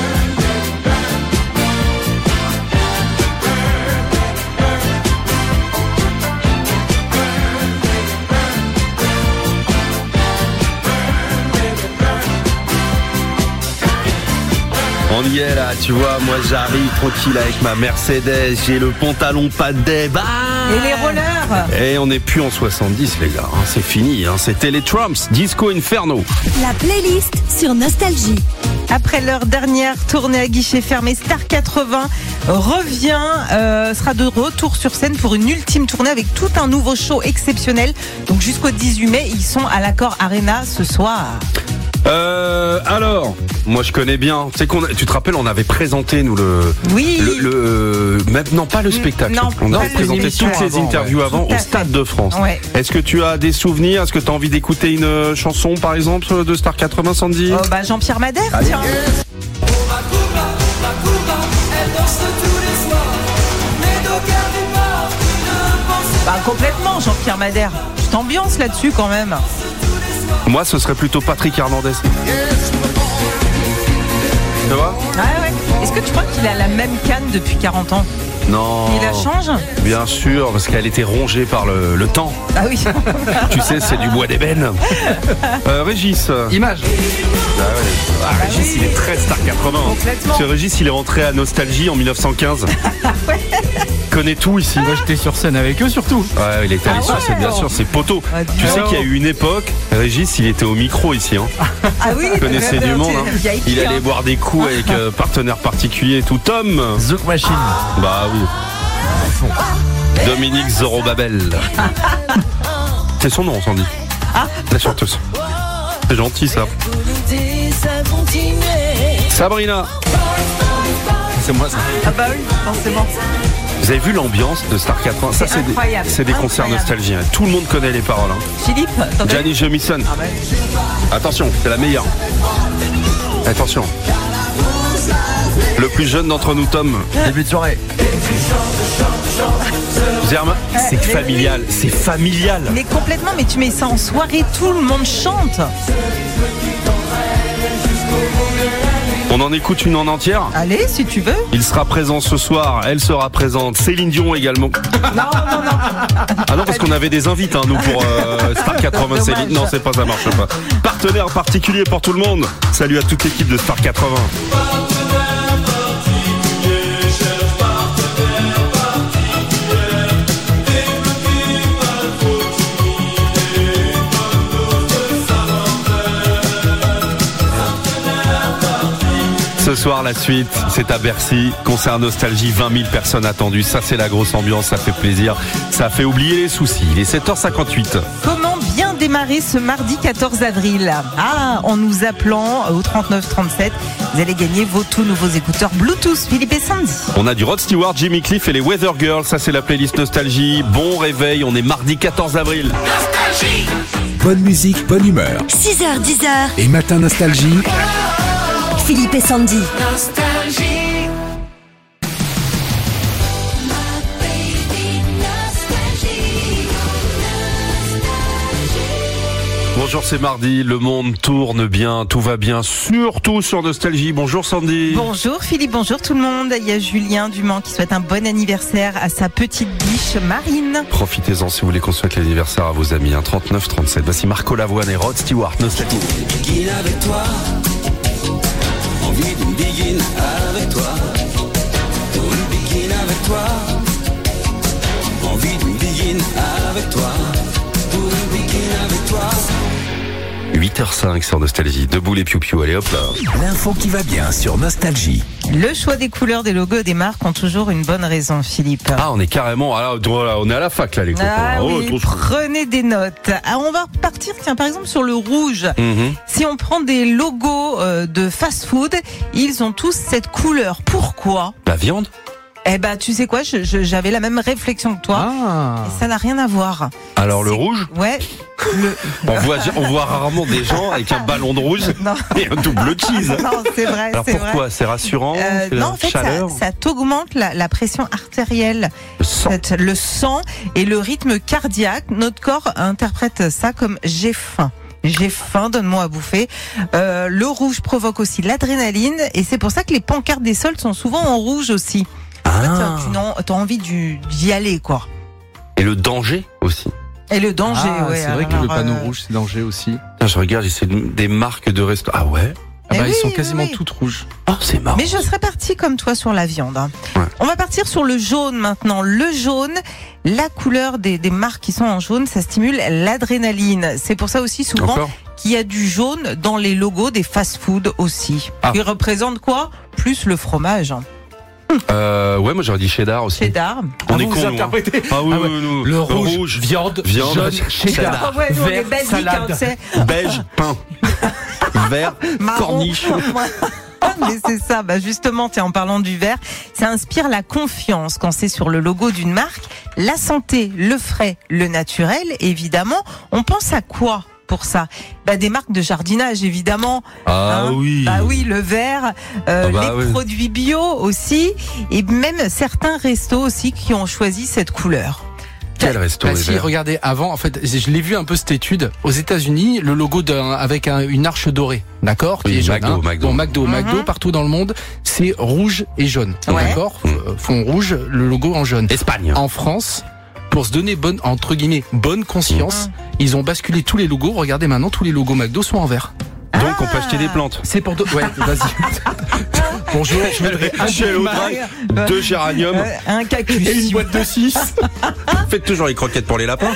On y est là, tu vois, moi j'arrive tranquille avec ma Mercedes, j'ai le pantalon pas de débat. Et les rollers? Et on n'est plus en soixante-dix les gars, hein, c'est fini, hein, c'était les Trumps, Disco Inferno. La playlist sur Nostalgie. Après leur dernière tournée à guichet fermé, Star quatre-vingts revient, euh, sera de retour sur scène pour une ultime tournée avec tout un nouveau show exceptionnel. Donc jusqu'au dix-huit mai, ils sont à l'Accor Arena ce soir. Euh, alors, moi je connais bien, tu sais qu'on, a- tu te rappelles, on avait présenté nous le, Oui. le, le- même non pas le spectacle, non, on pas avait le présenté l'émission toutes les avant, interviews ouais. avant Tout à au Stade fait. de France. Ouais. Est-ce que tu as des souvenirs? Est-ce que tu as envie d'écouter une euh, chanson par exemple de Star quatre-vingts, Sandy? Oh, bah Jean-Pierre Madère, tiens. Bah complètement, Jean-Pierre Madère. Tu t'ambiances là-dessus quand même. Moi ce serait plutôt Patrick Hernandez. Tu vois? Ah ouais. Est-ce que tu crois qu'il a la même canne depuis quarante ans? Non. Il la change? Bien sûr, parce qu'elle était rongée par le, le temps. Ah oui. Tu sais, c'est du bois d'ébène. Euh, Régis. Image. Ah ouais. Ah, Régis, il est très Star quatre-vingts. Complètement. Ce Régis, il est rentré à Nostalgie en mille neuf cent quinze. Connaît tout ici. Moi j'étais sur scène avec eux surtout. Ouais, il était allé Ah sur ouais. scène, bien sûr, c'est poteau. Ah, dis Tu sais donc. qu'il y a eu une époque, Régis, il était au micro ici. Hein. Ah oui. Il connaissait du monde. Hein. V I P, Il allait hein. boire des coups avec euh, partenaires particuliers et tout. Tom. Zouk Machine. Bah oui. Dominique Zorobabel. C'est son nom, Sandy. Ah. La chanteuse. C'est gentil ça. Sabrina. C'est moi ça. Ah bah oui, forcément. Vous avez vu l'ambiance de Star quatre-vingts? Ça, C'est c'est des, incroyable, c'est des concerts incroyable. nostalgiques. Hein. Tout le monde connaît les paroles. Hein. Philippe, t'en as- Gianni Jamison. Ah ouais. Attention, c'est la meilleure. Attention. Le plus jeune d'entre nous, Tom. Début de soirée. Zerma, c'est mais familial. C'est familial. Mais complètement, mais tu mets ça en soirée, tout le monde chante. On en écoute une en entière. Allez, si tu veux. Il sera présent ce soir. Elle sera présente. Céline Dion également. Non, non, non. Ah non, parce qu'on avait des invites, hein, nous, pour euh, Star quatre-vingts. Dommage. Céline. Non, c'est pas, ça marche pas. Partenaire particulier pour tout le monde. Salut à toute l'équipe de Star quatre-vingts. soir, la suite, c'est à Bercy. Concert Nostalgie, vingt mille personnes attendues. Ça, c'est la grosse ambiance, ça fait plaisir. Ça fait oublier les soucis. Il est sept heures cinquante-huit. Comment bien démarrer ce mardi quatorze avril? Ah, en nous appelant au trente-neuf trente-sept, vous allez gagner vos tout nouveaux écouteurs Bluetooth Philippe et Sandy. On a du Rod Stewart, Jimmy Cliff et les Weather Girls. Ça, c'est la playlist Nostalgie. Bon réveil, on est mardi quatorze avril. Nostalgie. Bonne musique, bonne humeur. six heures, dix heures. Et matin Nostalgie. Philippe et Sandy. Nostalgie. Bonjour, c'est mardi, le monde tourne bien, tout va bien, surtout sur Nostalgie. Bonjour Sandy. Bonjour Philippe, bonjour tout le monde. Il y a Julien du Mans qui souhaite un bon anniversaire à sa petite biche Marine. Profitez-en si vous voulez qu'on souhaite l'anniversaire à vos amis. Hein, trente-neuf trente-sept. Voici Marco Lavoine et Rod Stewart, Nostalgie. Begin avec toi, envie d'une begin avec toi, pour une begin avec toi, envie d'une begin avec toi, pour une begin avec toi. huit heures cinq sur Nostalgie. Debout les piou-piou, allez hop là. L'info qui va bien sur Nostalgie. Le choix des couleurs des logos des marques ont toujours une bonne raison, Philippe. Ah, on est carrément, ah là, voilà, on est à la fac là les copains. Ah Oh, oui, trop- prenez des notes. Ah, on va partir, tiens, par exemple sur le rouge. Mhm. Si on prend des logos euh, de fast-food, ils ont tous cette couleur. Pourquoi? La viande. Eh ben, tu sais quoi, je- je- j'avais la même réflexion que toi. Ah. Et ça n'a rien à voir. Alors le C'est- rouge, Ouais. Le... on voit, on voit rarement des gens avec un ballon de rouge Non. et un double cheese. Non, c'est vrai, Alors c'est vrai. pourquoi? C'est rassurant? Euh, C'est non, la en fait, ça, chaleur, ça t'augmente la, la pression artérielle, le sang. cette- le sang et le rythme cardiaque. Notre corps interprète ça comme j'ai faim. J'ai faim, donne-moi à bouffer. Euh, le rouge provoque aussi l'adrénaline et c'est pour ça que les pancartes des soldes sont souvent en rouge aussi. En fait, Ah. tu n'en- t'as envie du- d'y aller, quoi. Et le danger aussi. Et le danger, Ah, ouais. c'est vrai que le alors, panneau euh, rouge, c'est danger aussi. Putain, je regarde, c'est des marques de resto. Ah ouais? Ah Eh bah, oui, ils sont oui, quasiment oui. toutes rouges. Oh, c'est marrant. Mais je serais partie comme toi sur la viande. hein. Ouais. On va partir sur le jaune maintenant. Le jaune, la couleur des, des marques qui sont en jaune, ça stimule l'adrénaline. C'est pour ça aussi souvent Encore? qu'il y a du jaune dans les logos des fast-food aussi. Ah. Qui représente quoi? Plus le fromage. hein. Euh, ouais, moi j'aurais dit cheddar aussi. Cheddar. On Ah, est vous con, nous, hein. interprétez. Ah oui, Ah ouais. oui, nous. Le rouge, viande, viande, jaune, cheddar, cheddar, Ah ouais, nous, on est vert, basique, salade. hein, tu sais. beige, pain, vert, Marron. corniche. Mais c'est ça, bah justement, tiens, en parlant du vert, ça inspire la confiance quand c'est sur le logo d'une marque. La santé, le frais, le naturel, évidemment. On pense à quoi pour ça? Bah, des marques de jardinage, évidemment. Ah Hein oui. Bah oui, le vert, euh, Ah bah les oui. produits bio aussi, et même certains restos aussi qui ont choisi cette couleur. Quel resto Bah les si, verts. regardez, avant, en fait, je l'ai vu un peu cette étude. Aux États-Unis, le logo d'un, avec un- une arche dorée, d'accord, qui Oui, est jaune, McDo, hein. McDo. Bon, McDo, Mhm. McDo, partout dans le monde, c'est rouge et jaune, Ouais. d'accord, Mhm. F- Fond rouge, le logo en jaune. Espagne. En France, pour se donner bonne, entre guillemets, bonne conscience, ils ont basculé tous les logos. Regardez maintenant, tous les logos McDo sont en vert. Donc on peut acheter des plantes. C'est pour deux. Ouais, vas-y. Bonjour, je voudrais un Chez Big Mac Audrac, deux géraniums. Euh, un cactus. et une boîte de six. Faites toujours les croquettes pour les lapins.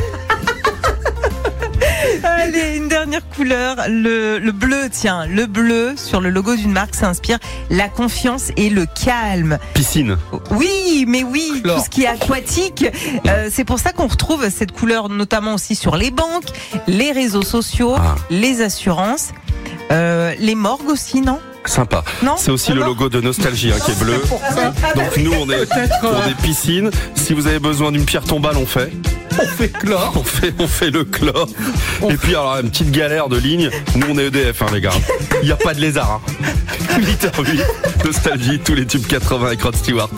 Allez, une dernière couleur, le, le bleu, tiens, le bleu sur le logo d'une marque, ça inspire la confiance et le calme. Piscine. Oui, mais oui, Chlore. tout ce qui est aquatique, euh, c'est pour ça qu'on retrouve cette couleur notamment aussi sur les banques, les réseaux sociaux, Ah. les assurances, euh, les morgues aussi, non? Sympa. Non C'est aussi le Non logo de Nostalgie hein, qui est bleu. Donc nous on est pour des piscines. Si vous avez besoin d'une pierre tombale, on fait. On fait chlore. On fait, on fait le chlore. Et puis alors une petite galère de ligne. Nous on est E D F hein, les gars. Il n'y a pas de lézard. Hein. huit heures huit. Nostalgie, tous les tubes quatre-vingts avec Rod Stewart.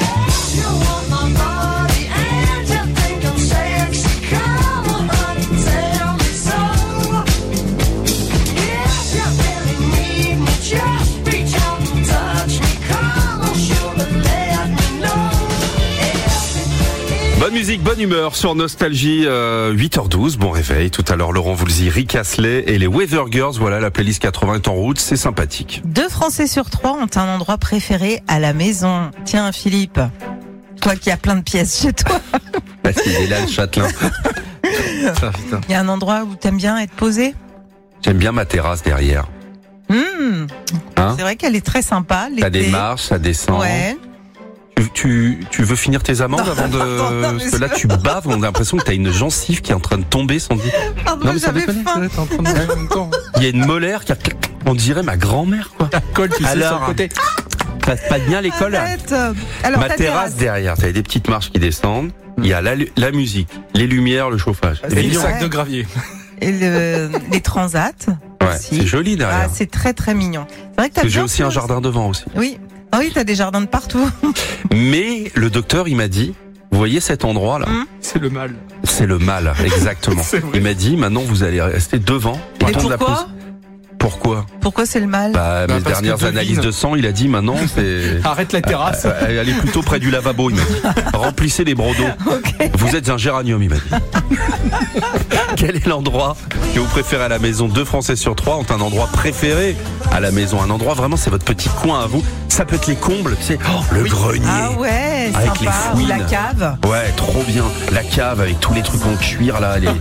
Bonne musique, bonne humeur sur Nostalgie, euh, huit heures douze, bon réveil. Tout à l'heure, Laurent Voulzy, Rick Astley et les Weather Girls. Voilà, la playlist quatre-vingts est en route, c'est sympathique. Deux Français sur trois ont un endroit préféré à la maison. Tiens, Philippe, toi qui as plein de pièces chez toi, Bah, il est là, le châtelain. Ah, putain. il y a un endroit où t'aimes bien être posé? J'aime bien ma terrasse derrière. Mmh. Hein C'est vrai qu'elle est très sympa. T'as l'été. des marches, ça descend. Ouais. Tu, tu, tu veux finir tes amandes Non, avant de... non, non, mais Parce que là, tu baves, on a l'impression que t'as une gencive qui est en train de tomber, Sandy. Pardon, Non, mais ça j'avais déconne, faim. T'es en train de en même temps. Il y a une molaire qui a... On dirait ma grand-mère, quoi. Ta colle, tu sais, Alors, sur le côté. Ça se passe bien l'école là. Arrête. Alors, Ma ta terrasse derrière, t'as des petites marches qui descendent. Il y a la, la musique, les lumières, le chauffage. Ah, C'est c'est Et le mignon. vrai. sac de gravier. Et le, les transats. Ouais, aussi. c'est joli derrière. Ah, c'est très très mignon. C'est vrai que t'as Parce que j'ai bien aussi un fait- jardin devant aussi. Oui. Ah oui, t'as des jardins de partout. Mais le docteur, il m'a dit, vous voyez cet endroit là, Hum. C'est le mal. c'est le mal, exactement. C'est vrai. Il m'a dit, maintenant vous allez rester devant. Mais Attendre la pourquoi pause. Pourquoi Pourquoi c'est le mal? Bah, Bah, mes parce que dernières devine. analyses de sang, il a dit maintenant c'est. Arrête la terrasse. Euh, Elle est plutôt près du lavabo, il m'a dit. Remplissez les brodos. Ok. Vous êtes un géranium, il m'a dit. Quel est l'endroit que vous préférez à la maison? Deux Français sur trois ont un endroit préféré à la maison. Un endroit vraiment, c'est votre petit coin à vous. Ça peut être les combles, tu sais, oh, le grenier. Ah ouais, Avec sympa. les Ou la fouines. cave. Ouais, trop bien. La cave avec tous les trucs en cuir là, les...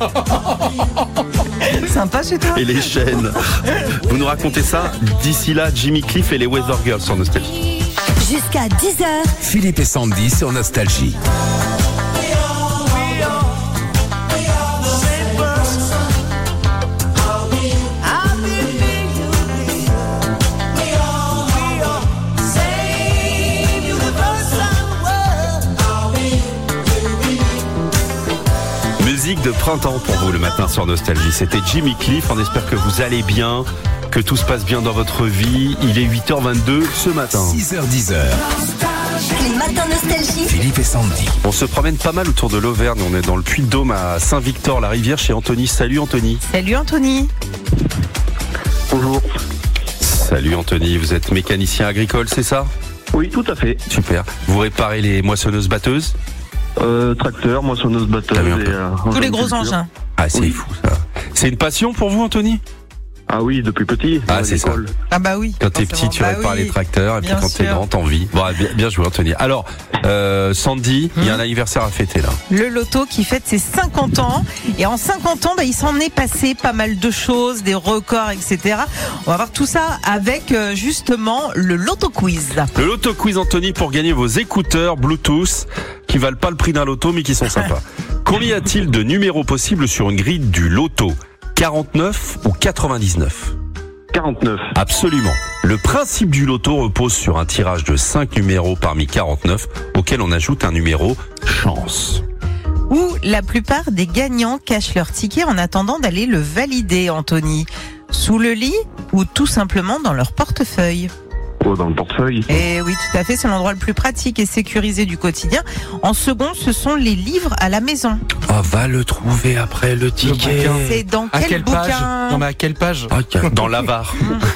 Sympa chez toi. et les chaînes. Vous nous racontez ça. D'ici là, Jimmy Cliff et les Weather Girls sur Nostalgie. Jusqu'à dix heures. Philippe et Sandy sur Nostalgie. Musique de printemps pour vous le matin sur Nostalgie. C'était Jimmy Cliff. On espère que vous allez bien, que tout se passe bien dans votre vie. Il est huit heures vingt-deux ce matin. six heures dix. Les matins Nostalgie. Philippe et Sandy. On se promène pas mal autour de l'Auvergne. On est dans le Puy-de-Dôme à Saint-Victor-la-Rivière chez Anthony. Salut Anthony. Salut Anthony. Bonjour. Salut Anthony. Vous êtes mécanicien agricole, c'est ça? Oui, tout à fait. Super. Vous réparez les moissonneuses batteuses? Euh, tracteur, moissonneuse batteuse T'as vu un et peu. euh, Tous les gros culture. engins. Ah, c'est Oui. fou ça. C'est une passion pour vous Anthony? Ah oui, depuis petit. Ah, à c'est ça. l'école. Ah bah oui. Quand t'es petit, forcément. tu Bah répares oui. les tracteurs, et puis Bien quand t'es sûr. grand, t'en vis. Bon, bien, bien joué, Anthony. Alors, euh, Sandy, il y a un anniversaire à fêter là. Le loto qui fête ses cinquante ans. Et en cinquante ans, bah, il s'en est passé pas mal de choses, des records, et cetera. On va voir tout ça avec euh, justement le loto quiz. Le loto quiz, Anthony, pour gagner vos écouteurs Bluetooth qui valent pas le prix d'un loto, mais qui sont sympas. Combien y a-t-il de numéros possibles sur une grille du loto? quarante-neuf ou quatre-vingt-dix-neuf? quarante-neuf. Absolument. Le principe du loto repose sur un tirage de cinq numéros parmi quarante-neuf, auquel on ajoute un numéro chance. Où la plupart des gagnants cachent leur ticket en attendant d'aller le valider, Anthony. Sous le lit ou tout simplement dans leur portefeuille. Oh, dans le portefeuille. Et oui, tout à fait, c'est l'endroit le plus pratique et sécurisé du quotidien. En second, ce sont les livres à la maison. Ah, va le trouver après le ticket. bouquin. C'est dans À quel quelle page? bouquin? Non mais à quelle page? Ah, dans l'Avare.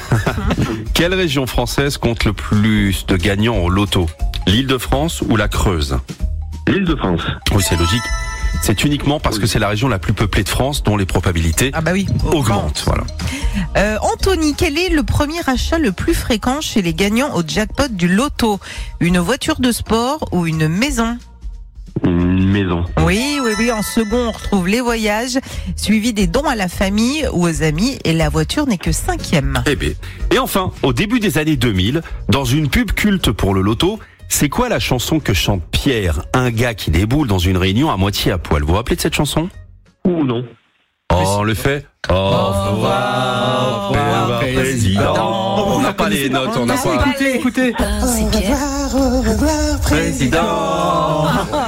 Quelle région française compte le plus de gagnants au loto? L'Île-de-France ou la Creuse? L'Île-de-France. Oui, c'est logique. C'est uniquement parce que c'est la région la plus peuplée de France dont les probabilités Ah bah oui. augmentent. Voilà. Euh, Anthony, quel est le premier achat le plus fréquent chez les gagnants au jackpot du loto? Une voiture de sport ou une maison? Une maison. Oui, oui, oui. En second, on retrouve les voyages, suivi des dons à la famille ou aux amis, et la voiture n'est que cinquième. Eh bien. Et enfin, au début des années deux mille, dans une pub culte pour le loto, c'est quoi la chanson que chante Pierre, un gars qui déboule dans une réunion à moitié à poil? Vous vous rappelez de cette chanson? Ou non. Oh, on le fait. Au revoir, au revoir, président. On n'a pas les notes, on n'a pas. Écoutez, écoutez. Président.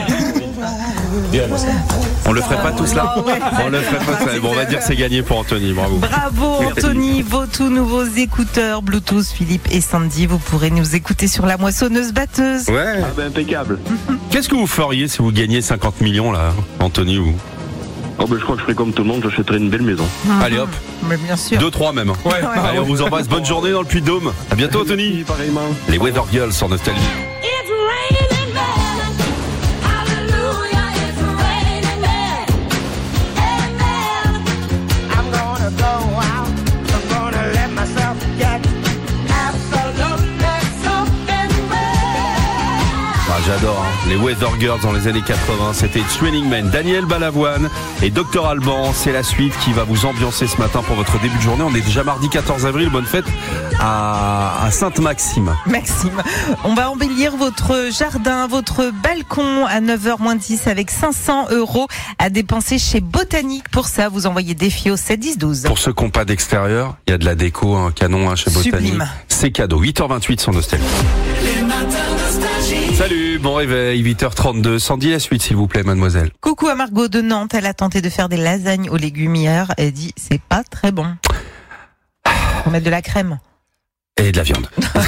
On le ferait pas tous là? On le ferait pas tous là. Bon, on va dire que c'est gagné pour Anthony, bravo. Bravo Anthony, vos tous nouveaux écouteurs Bluetooth Philippe et Sandy, vous pourrez nous écouter sur la moissonneuse batteuse. Ouais. Ah ben impeccable. Qu'est-ce que vous feriez si vous gagnez cinquante millions là, Anthony ou? Oh ben je crois que je ferai comme tout le monde, j'achèterai une belle maison. Allez hop, Mais bien sûr. deux, trois même. Ouais. Allez, on vous embrasse. Bonne journée dans le Puy-de-Dôme. À bientôt, Anthony. Pareillement. Les Weather Girls sur Nostalgie. It's raining men. Hallelujah, it's raining men. Amen. I'm gonna go out. I'm gonna let myself get absolutely soaking wet. Bah, j'adore, hein. Les Weather Girls dans les années quatre-vingts, c'était It's Raining Men, Daniel Balavoine et docteur Alban. C'est la suite qui va vous ambiancer ce matin pour votre début de journée. On est déjà mardi quatorze avril, bonne fête à, à Sainte-Maxime. Maxime, on va embellir votre jardin, votre balcon à neuf heures moins dix avec cinq cents euros à dépenser chez Botanique. Pour ça, vous envoyez défi au sept dix douze. Pour ceux qui n'ont pas d'extérieur, il y a de la déco, un canon hein, chez Botanique. Sublime. C'est cadeau, huit heures vingt-huit sur Nostalgie. Les matins nostalgie. Salut, bon réveil, huit heures trente-deux. Sandy, la suite s'il vous plaît, mademoiselle. Coucou à Margot de Nantes, elle a tenté de faire des lasagnes aux légumes hier. Elle dit c'est pas très bon. Faut mettre de la crème. Et de la viande.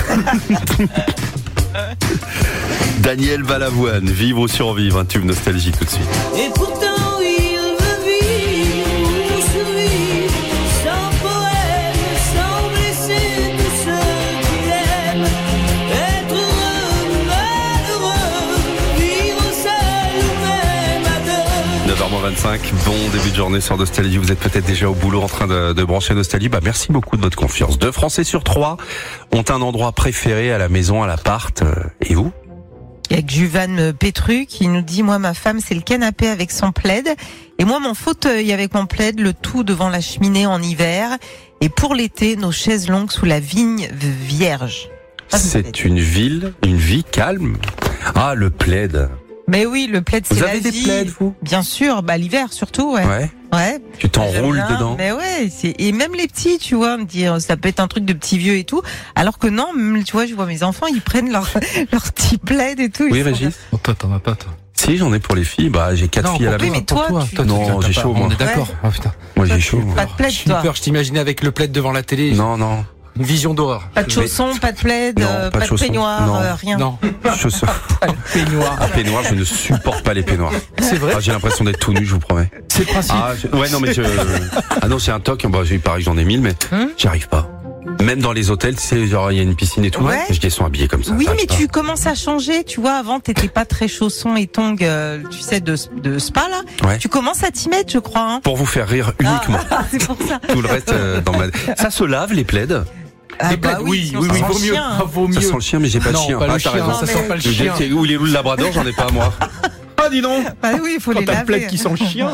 Daniel Balavoine, vivre ou survivre, un tube Nostalgie tout de suite. Et pourtant il veut vivre, survivre, sans poème, sans blesser tous ceux qu'il aime. Être heureux, malheureux, vivre seul ou même à deux. neuf heures moins vingt-cinq, bon début de journée sur Nostalgie. Vous êtes peut-être déjà au boulot en train de, de brancher Nostalgie. Bah, merci beaucoup de votre confiance. Deux Français sur trois ont un endroit préféré à la maison, à l'appart. Euh, Et vous? Il y a Juvan Petru qui nous dit moi ma femme c'est le canapé avec son plaid et moi mon fauteuil avec mon plaid, le tout devant la cheminée en hiver et pour l'été nos chaises longues sous la vigne vierge. Ah, C'est une ville, une vie calme. Ah, le plaid. Mais oui, le plaid c'est Vous la avez des vie. plaids, vous? Bien sûr, bah l'hiver surtout, ouais. Ouais. Ouais. Tu t'enroules J'aime bien, dedans. Mais ouais, c'est et même les petits, tu vois, me dire ça peut être un truc de petits vieux et tout, alors que non, même, tu vois, je vois mes enfants, ils prennent leur leur petit plaid et tout. Oui, ils sont- Régis. Oh, toi, t'en as pas, toi. Si, j'en ai pour les filles. Bah, j'ai quatre Non, filles à la oui, maison. mais toi, tu- Non, t'as j'ai pas- chaud, moi. On est d'accord. Ouais. Oh, putain. Moi, Toi, j'ai tu- chaud. moi. Pas de plaid, J'ai eu toi. peur, je t'imaginais avec le plaid devant la télé. Non, non. Une vision d'horreur. Pas de chaussons, pas de plaid, Non, euh, pas de pas de chaussons. peignoir, Non. euh, rien. Non, Chaussons. peignoir. Un peignoir, je ne supporte pas les peignoirs. C'est vrai. Ah, j'ai l'impression d'être tout nu, je vous promets. C'est le principe. Ah, je- ouais, non, mais je. Ah non, c'est un toc. Bah, il paraît que j'en ai mille, mais Hum j'y arrive pas. Même dans les hôtels, tu sais, genre, il y a une piscine et tout. Ouais. Je descends habillé comme ça. Oui, j'arrive mais pas. tu commences à changer. Tu vois, avant, t'étais pas très chaussons et tongs, euh, tu sais, de, de spa, là. Ouais. Tu commences à t'y mettre, je crois. Hein. Pour vous faire rire uniquement. Ah, c'est pour ça. Tout le reste euh, dans ma. Ça se lave, les plaids. Ah, Les bah plaids, oui, sinon oui, ça oui, sent vaut le mieux. chien. Ah, vaut Ça mieux. sent le chien, mais j'ai pas de Non, chien. pas Ah, le t'as chien, raison. ça sent pas le Je veux chien. dire, Où les loups le labrador, j'en ai pas moi. Ah, dis donc. Bah oui, il faut Quand les t'as le laver. plaid qui sent le chien.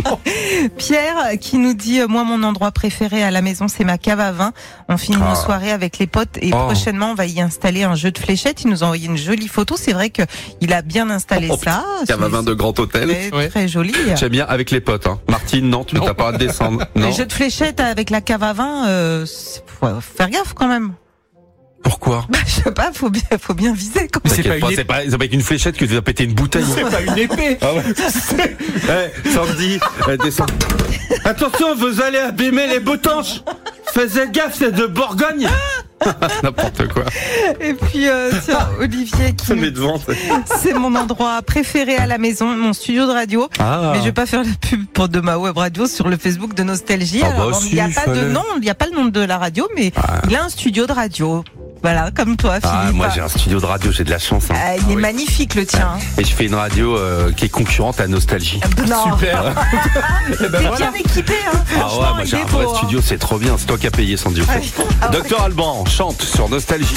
Pierre qui nous dit euh, moi mon endroit préféré à la maison c'est ma cave à vin. On finit Ah. nos soirées avec les potes et Oh. prochainement on va y installer un jeu de fléchettes. Il nous a envoyé une jolie photo. C'est vrai que il a bien installé Oh, ça. Cave à vin de grand hôtel. Très, Ouais. très joli. J'aime bien avec les potes. Hein. Martine, non, tu Non. n'as pas à descendre. Non. Le jeu de fléchettes avec la cave à vin, euh, c'est- faut faire gaffe quand même. Pourquoi? Bah, je sais pas, faut bien, faut bien viser quand Mais même. c'est T'inquiète pas pas, une c'est pas, c'est pas avec une fléchette que tu vas péter une bouteille. C'est pas une épée. Ah ouais. Eh, Sandy, eh, descends. Attention, vous allez abîmer les boutanches. Faites gaffe, c'est de Bourgogne. N'importe quoi. Et puis euh, tiens, Olivier qui Ça nous met devant. c'est mon endroit préféré à la maison, mon studio de radio. Ah. Mais je vais pas faire la pub pour de ma web radio sur le Facebook de Nostalgie. Ah bah Alors, si, il n'y a pas fallait. de nom, il n'y a pas le nom de la radio, mais Ah. il a un studio de radio. Voilà, comme toi, Philippe. Ah, moi j'ai un studio de radio, j'ai de la chance. Hein. Ah, il est magnifique le tien. hein. Et je fais une radio euh, qui est concurrente à Nostalgie. Non, Super. t'es bien équipé. Hein. Ah ouais, Franchement, moi il j'ai est un vrai beau, hein. studio, c'est trop bien. C'est toi qui as payé Sandy. Ah oui. Ah ouais. Docteur Alban chante sur Nostalgie.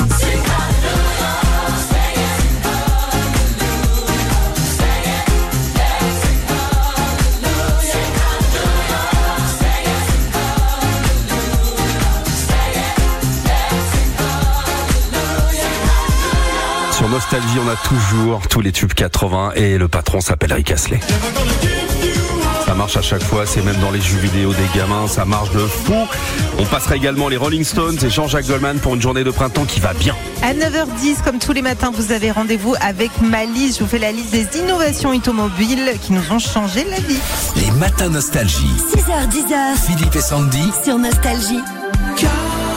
Sur Nostalgie, on a toujours tous les tubes quatre-vingts et le patron s'appelle Rick Astley. Ça marche à chaque fois, c'est même dans les jeux vidéo des gamins, ça marche de fou. On passera également les Rolling Stones et Jean-Jacques Goldman pour une journée de printemps qui va bien. À neuf heures dix, comme tous les matins, vous avez rendez-vous avec ma liste. Je vous fais la liste des innovations automobiles qui nous ont changé la vie. Les matins Nostalgie. six heures dix heures Philippe et Sandy. sur Nostalgie. Car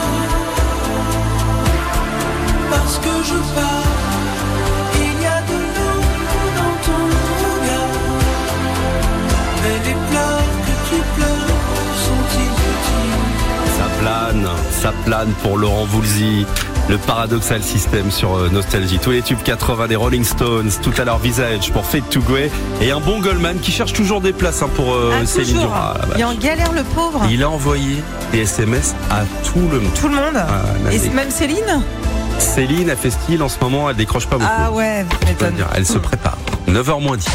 parce que je pars, il y a de l'eau dans ton regard. Mais les pleurs que tu pleures sont-ils petits? Ça plane, ça plane pour Laurent Voulzy. Le Paradoxal System sur euh, Nostalgie. Tous les tubes quatre-vingts des Rolling Stones, tout à leur visage pour Fade to Grey. Et un bon Goldman qui cherche toujours des places hein, pour euh, Ah, Céline toujours. Dion. Ah, la vache. Il est en galère, le pauvre. Il a envoyé des S M S à tout le monde. Tout le monde. Ah, Et Nadé. même Céline. Céline a fait style en ce moment, elle décroche pas beaucoup. Ah ouais, Je peux m'étonne. te dire, elle se prépare. neuf heures moins dix.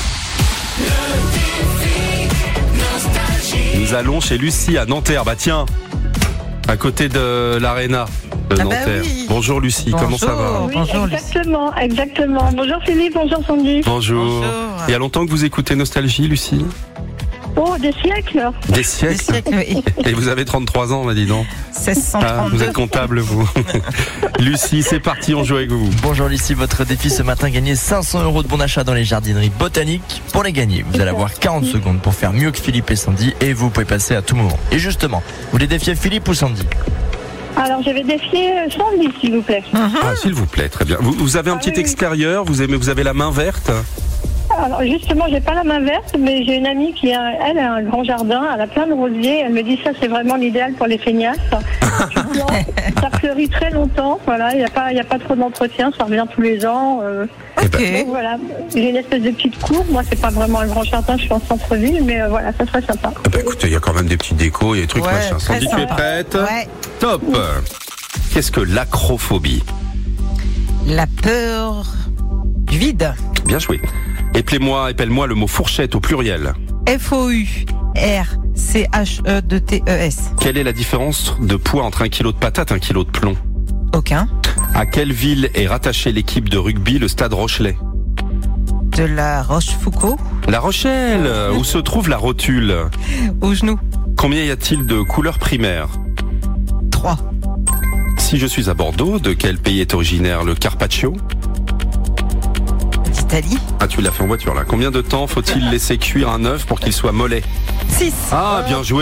Nous allons chez Lucie à Nanterre. Bah tiens, à côté de l'Arena de Ah bah Nanterre. oui. Bonjour Lucie, comment ça va? Bonjour. Oui, Bonjour, Lucie. exactement, exactement. Bonjour Philippe, bonjour Sandy. Bonjour. Bonjour. Il y a longtemps que vous écoutez Nostalgie, Lucie? Oh, des siècles. Des Des siècles. siècles, oui. Et vous avez trente-trois ans, on m'a dit non? seize cent Ah, vous trente-deux. êtes comptable, vous. Lucie, c'est parti, on joue avec vous. Bonjour Lucie, votre défi ce matin, gagner cinq cents euros de bon d'achat dans les jardineries botaniques. Pour les gagner, vous allez avoir quarante secondes pour faire mieux que Philippe et Sandy et vous pouvez passer à tout moment. Et justement, vous voulez défier Philippe ou Sandy? Alors, je vais défier Sandy, s'il vous plaît. Ah, s'il vous plaît, très bien. Vous, vous avez un Ah, petit oui, oui. extérieur, vous, aimez, vous avez la main verte? Alors, justement, j'ai pas la main verte, mais j'ai une amie qui a, elle, a un grand jardin, elle a plein de rosiers. Elle me dit ça, c'est vraiment l'idéal pour les feignasses. Tu plantes, ça fleurit très longtemps, voilà, il n'y a pas, il y a pas trop d'entretien, ça revient tous les ans. Euh, Eh ben, Ok. donc voilà, j'ai une espèce de petite cour. Moi, c'est pas vraiment un grand jardin, je suis en centre-ville, mais euh, voilà, ça serait sympa. eh ben, écoutez, il y a quand même des petits décos, il y a des trucs Ouais, machin. très Sandy, tu es sympa. prête? Ouais. Top. Qu'est-ce que l'acrophobie? La peur du vide. Bien joué. Épelez-moi, épelle-moi le mot fourchette au pluriel. F O U R C H E D T E S. Quelle est la différence de poids entre un kilo de patate et un kilo de plomb? Aucun. À quelle ville est rattachée l'équipe de rugby, le Stade Rochelet? De la Rochefoucauld La Rochelle. Où se trouve la rotule? au genou. Combien y a-t-il de couleurs primaires? trois. Si je suis à Bordeaux, de quel pays est originaire le carpaccio? D'Italie. Ah, tu l'as fait en voiture là. Combien de temps faut-il laisser cuire un œuf pour qu'il soit mollet? six. Ah, bien joué.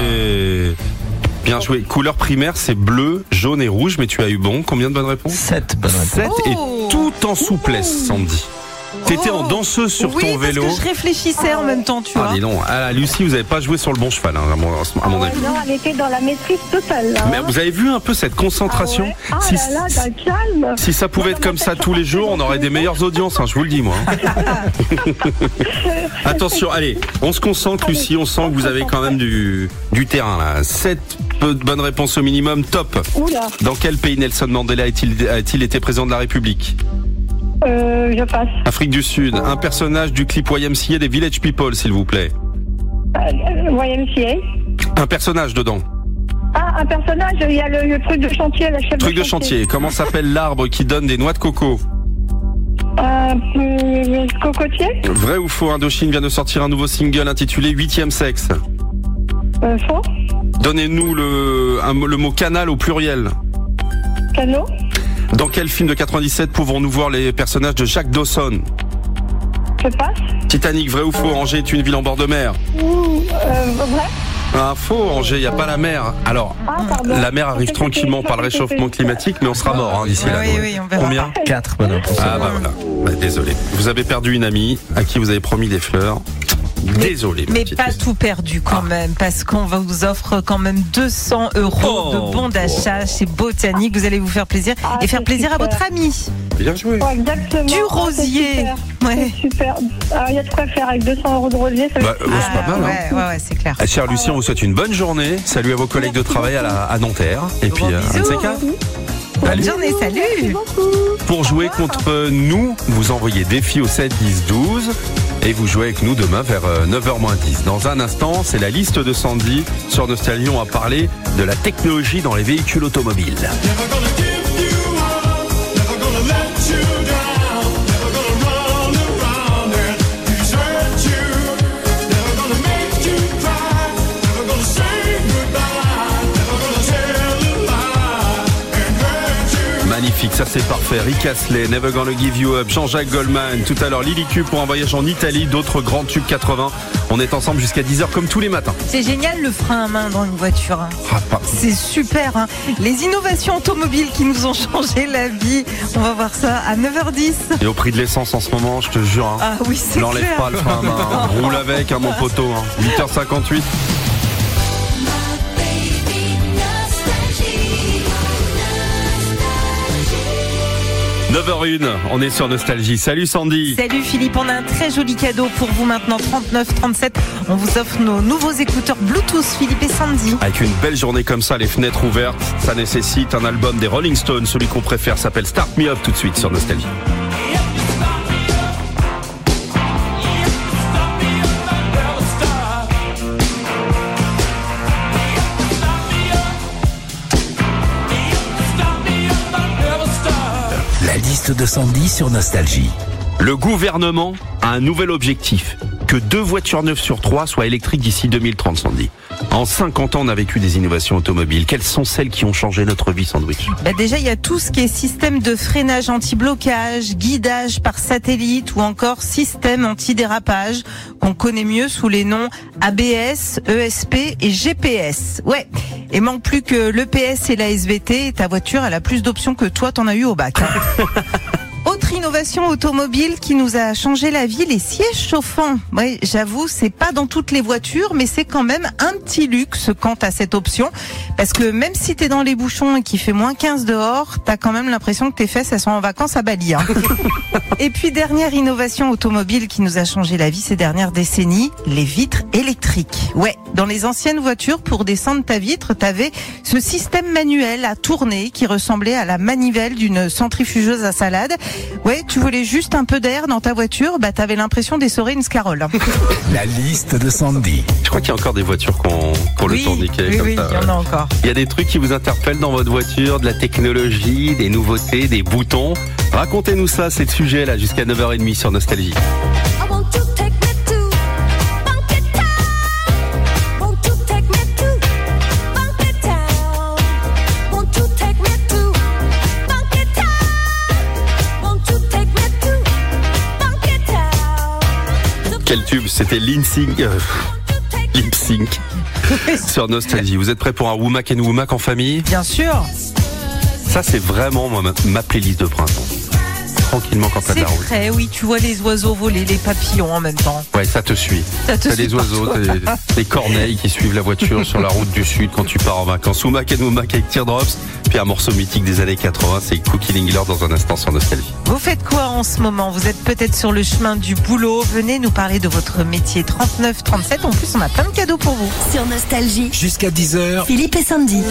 Bien joué. Couleur primaire, c'est bleu, jaune et rouge, mais tu as eu bon. Combien de bonnes réponses? sept bonnes réponses. sept et Oh. tout en souplesse, Sandy. T'étais en danseuse sur oui, ton vélo. parce que je réfléchissais en même temps, tu Ah, vois. dis donc. Ah, là, Lucie, vous avez pas joué sur le bon cheval, hein, à mon, à mon Ah, avis. non, elle était dans la maîtrise totale. Là, Mais hein. vous avez vu un peu cette concentration? Ah, ouais. Ah si, là là, d'un calme. si ça pouvait Moi, être dans comme ma ça tête, tous les je jours, on aurait des meilleures audiences, hein, je vous le dis, moi. hein. Attention, allez, on se concentre, Lucie, on sent que vous avez quand même du, du terrain, là. sept bonnes réponses au minimum, top. Oula, Dans quel pays Nelson Mandela a-t-il a-t-il été président de la République? euh, je passe. Afrique du Sud. Un personnage du clip Y M C A des Village People, s'il vous plaît. Euh, Y M C A. Un personnage dedans. Ah, un personnage, il y a le, le truc de chantier, la chef Truc de chantier. Comment s'appelle l'arbre qui donne des noix de coco? Euh, hum, cocotier, Vrai ou faux, Indochine vient de sortir un nouveau single intitulé Huitième sexe. euh, faux, Donnez-nous le, un- le mot canal au pluriel. canot, Dans quel film de quatre-vingt-dix-sept pouvons-nous voir les personnages de Jack Dawson? je passe. Titanic, vrai ou faux, Angers est une ville en bord de mer? Ouh, euh, vrai. Ah, faux, Angers, il n'y a pas la mer. Alors, Ah, pardon. la mer arrive tranquillement par le réchauffement climatique, mais on sera mort hein, d'ici là. Oui, oui, on verra. Combien? quatre bonnes réponses. Ah bah voilà, Bah, désolé. Vous avez perdu une amie à qui vous avez promis des fleurs. Désolé. ma Mais petite pas Lucie. tout perdu quand même, parce qu'on va vous offre quand même deux cents euros Oh. de bons d'achat chez Botanique. Vous allez vous faire plaisir Ah, et faire c'est plaisir à super. votre ami. Bien joué. Ouais, exactement. Du Ah, rosier. c'est super. Ouais. C'est super. Alors, il y a de quoi faire avec deux cents euros de rosier. Ça Bah, va euh, c'est pas mal. Hein. ouais, ouais, ouais, c'est clair. Ah, Chère Lucie, on vous souhaite une bonne journée. Salut à vos collègues de travail à, la, à Nanterre. Et puis, Gros euh, un de bisous. ces quatre. Bonne Allez. journée, salut. Pour jouer contre nous, vous envoyez défi au sept dix douze et vous jouez avec nous demain vers euh, neuf heures moins dix. Dans un instant, c'est la liste de Sandy. Sur Nostalgie, on va parler de la technologie dans les véhicules automobiles. Magnifique, ça c'est parfait. Rick Astley, Never Gonna Give You Up, Jean-Jacques Goldman, tout à l'heure Lily Q pour un voyage en Italie, d'autres grands tubes quatre-vingts. On est ensemble jusqu'à dix heures comme tous les matins. C'est génial le frein à main dans une voiture. hein. Ah, pas- C'est super. hein. Les innovations automobiles qui nous ont changé la vie. On va voir ça à neuf heures dix. Et au prix de l'essence en ce moment, je te jure, hein, Ah oui, c'est l'enlève clair. pas le frein à main, hein. Roule avec, hein, mon poteau. Hein. huit heures cinquante-huit. neuf heures une, on est sur Nostalgie. Salut Sandy. Salut Philippe, on a un très joli cadeau pour vous maintenant, trente-neuf trente-sept. On vous offre nos nouveaux écouteurs Bluetooth Philippe et Sandy. Avec une belle journée comme ça, les fenêtres ouvertes, ça nécessite un album des Rolling Stones. Celui qu'on préfère s'appelle Start Me Up tout de suite sur Nostalgie. La liste de Sandy sur Nostalgie. Le gouvernement a un nouvel objectif, que deux voitures neuves sur trois soient électriques d'ici deux mille trente, Sandy. En cinquante ans, on a vécu des innovations automobiles. Quelles sont celles qui ont changé notre vie, Sandwich? Bah déjà, il y a tout ce qui est système de freinage anti-blocage, guidage par satellite ou encore système anti-dérapage, qu'on connaît mieux sous les noms A B S, E S P et G P S. Ouais. Et manque plus que l'E P S et la S V T, et ta voiture, elle a plus d'options que toi, t'en as eu au bac. Hein. Autre innovation automobile qui nous a changé la vie, les sièges chauffants. Oui, j'avoue, c'est pas dans toutes les voitures, mais c'est quand même un petit luxe quant à cette option. Parce que même si t'es dans les bouchons et qu'il fait moins quinze dehors, t'as quand même l'impression que tes fesses, elles sont en vacances à Bali. Hein. Et puis, dernière innovation automobile qui nous a changé la vie ces dernières décennies, les vitres électriques. Ouais, dans les anciennes voitures, pour descendre ta vitre, t'avais ce système manuel à tourner qui ressemblait à la manivelle d'une centrifugeuse à salade. Ouais, tu voulais juste un peu d'air dans ta voiture, bah t'avais l'impression d'essorer une scarole. La liste de Sandy. Je crois qu'il y a encore des voitures qu'on qu'on Oui, le tourniquet oui, comme oui, ça. il y en a encore. Il y a des trucs qui vous interpellent dans votre voiture, de la technologie, des nouveautés, des boutons. Racontez-nous ça, c'est le sujet là, jusqu'à neuf heures trente sur Nostalgie. I want to take me to Funky Town. Want to take me to Funky Town. Want to take me to Funky Town. Want to take me to Funky Town. Quel tube, c'était Lip Sync. Euh, Lip Sync sur Nostalgie. Vous êtes prêts pour un Womack and Womack en famille? Bien sûr. Ça, c'est vraiment moi, ma, ma playlist de printemps. Tranquillement quand t'as de C'est la route. vrai, oui, tu vois les oiseaux voler, les papillons en même temps. Ouais, ça te suit. Ça te T'as suit des oiseaux, partout. t'as des, des corneilles qui suivent la voiture sur la route du sud quand tu pars en vacances. Womack and Womack avec Teardrops. Puis un morceau mythique des années quatre-vingts, c'est Cookie Lingler dans un instant sur Nostalgie. Vous faites quoi en ce moment? Vous êtes peut-être sur le chemin du boulot. Venez nous parler de votre métier. trente-neuf trente-sept. En plus, on a plein de cadeaux pour vous. Sur Nostalgie, Jusqu'à dix heures. Philippe et Sandy.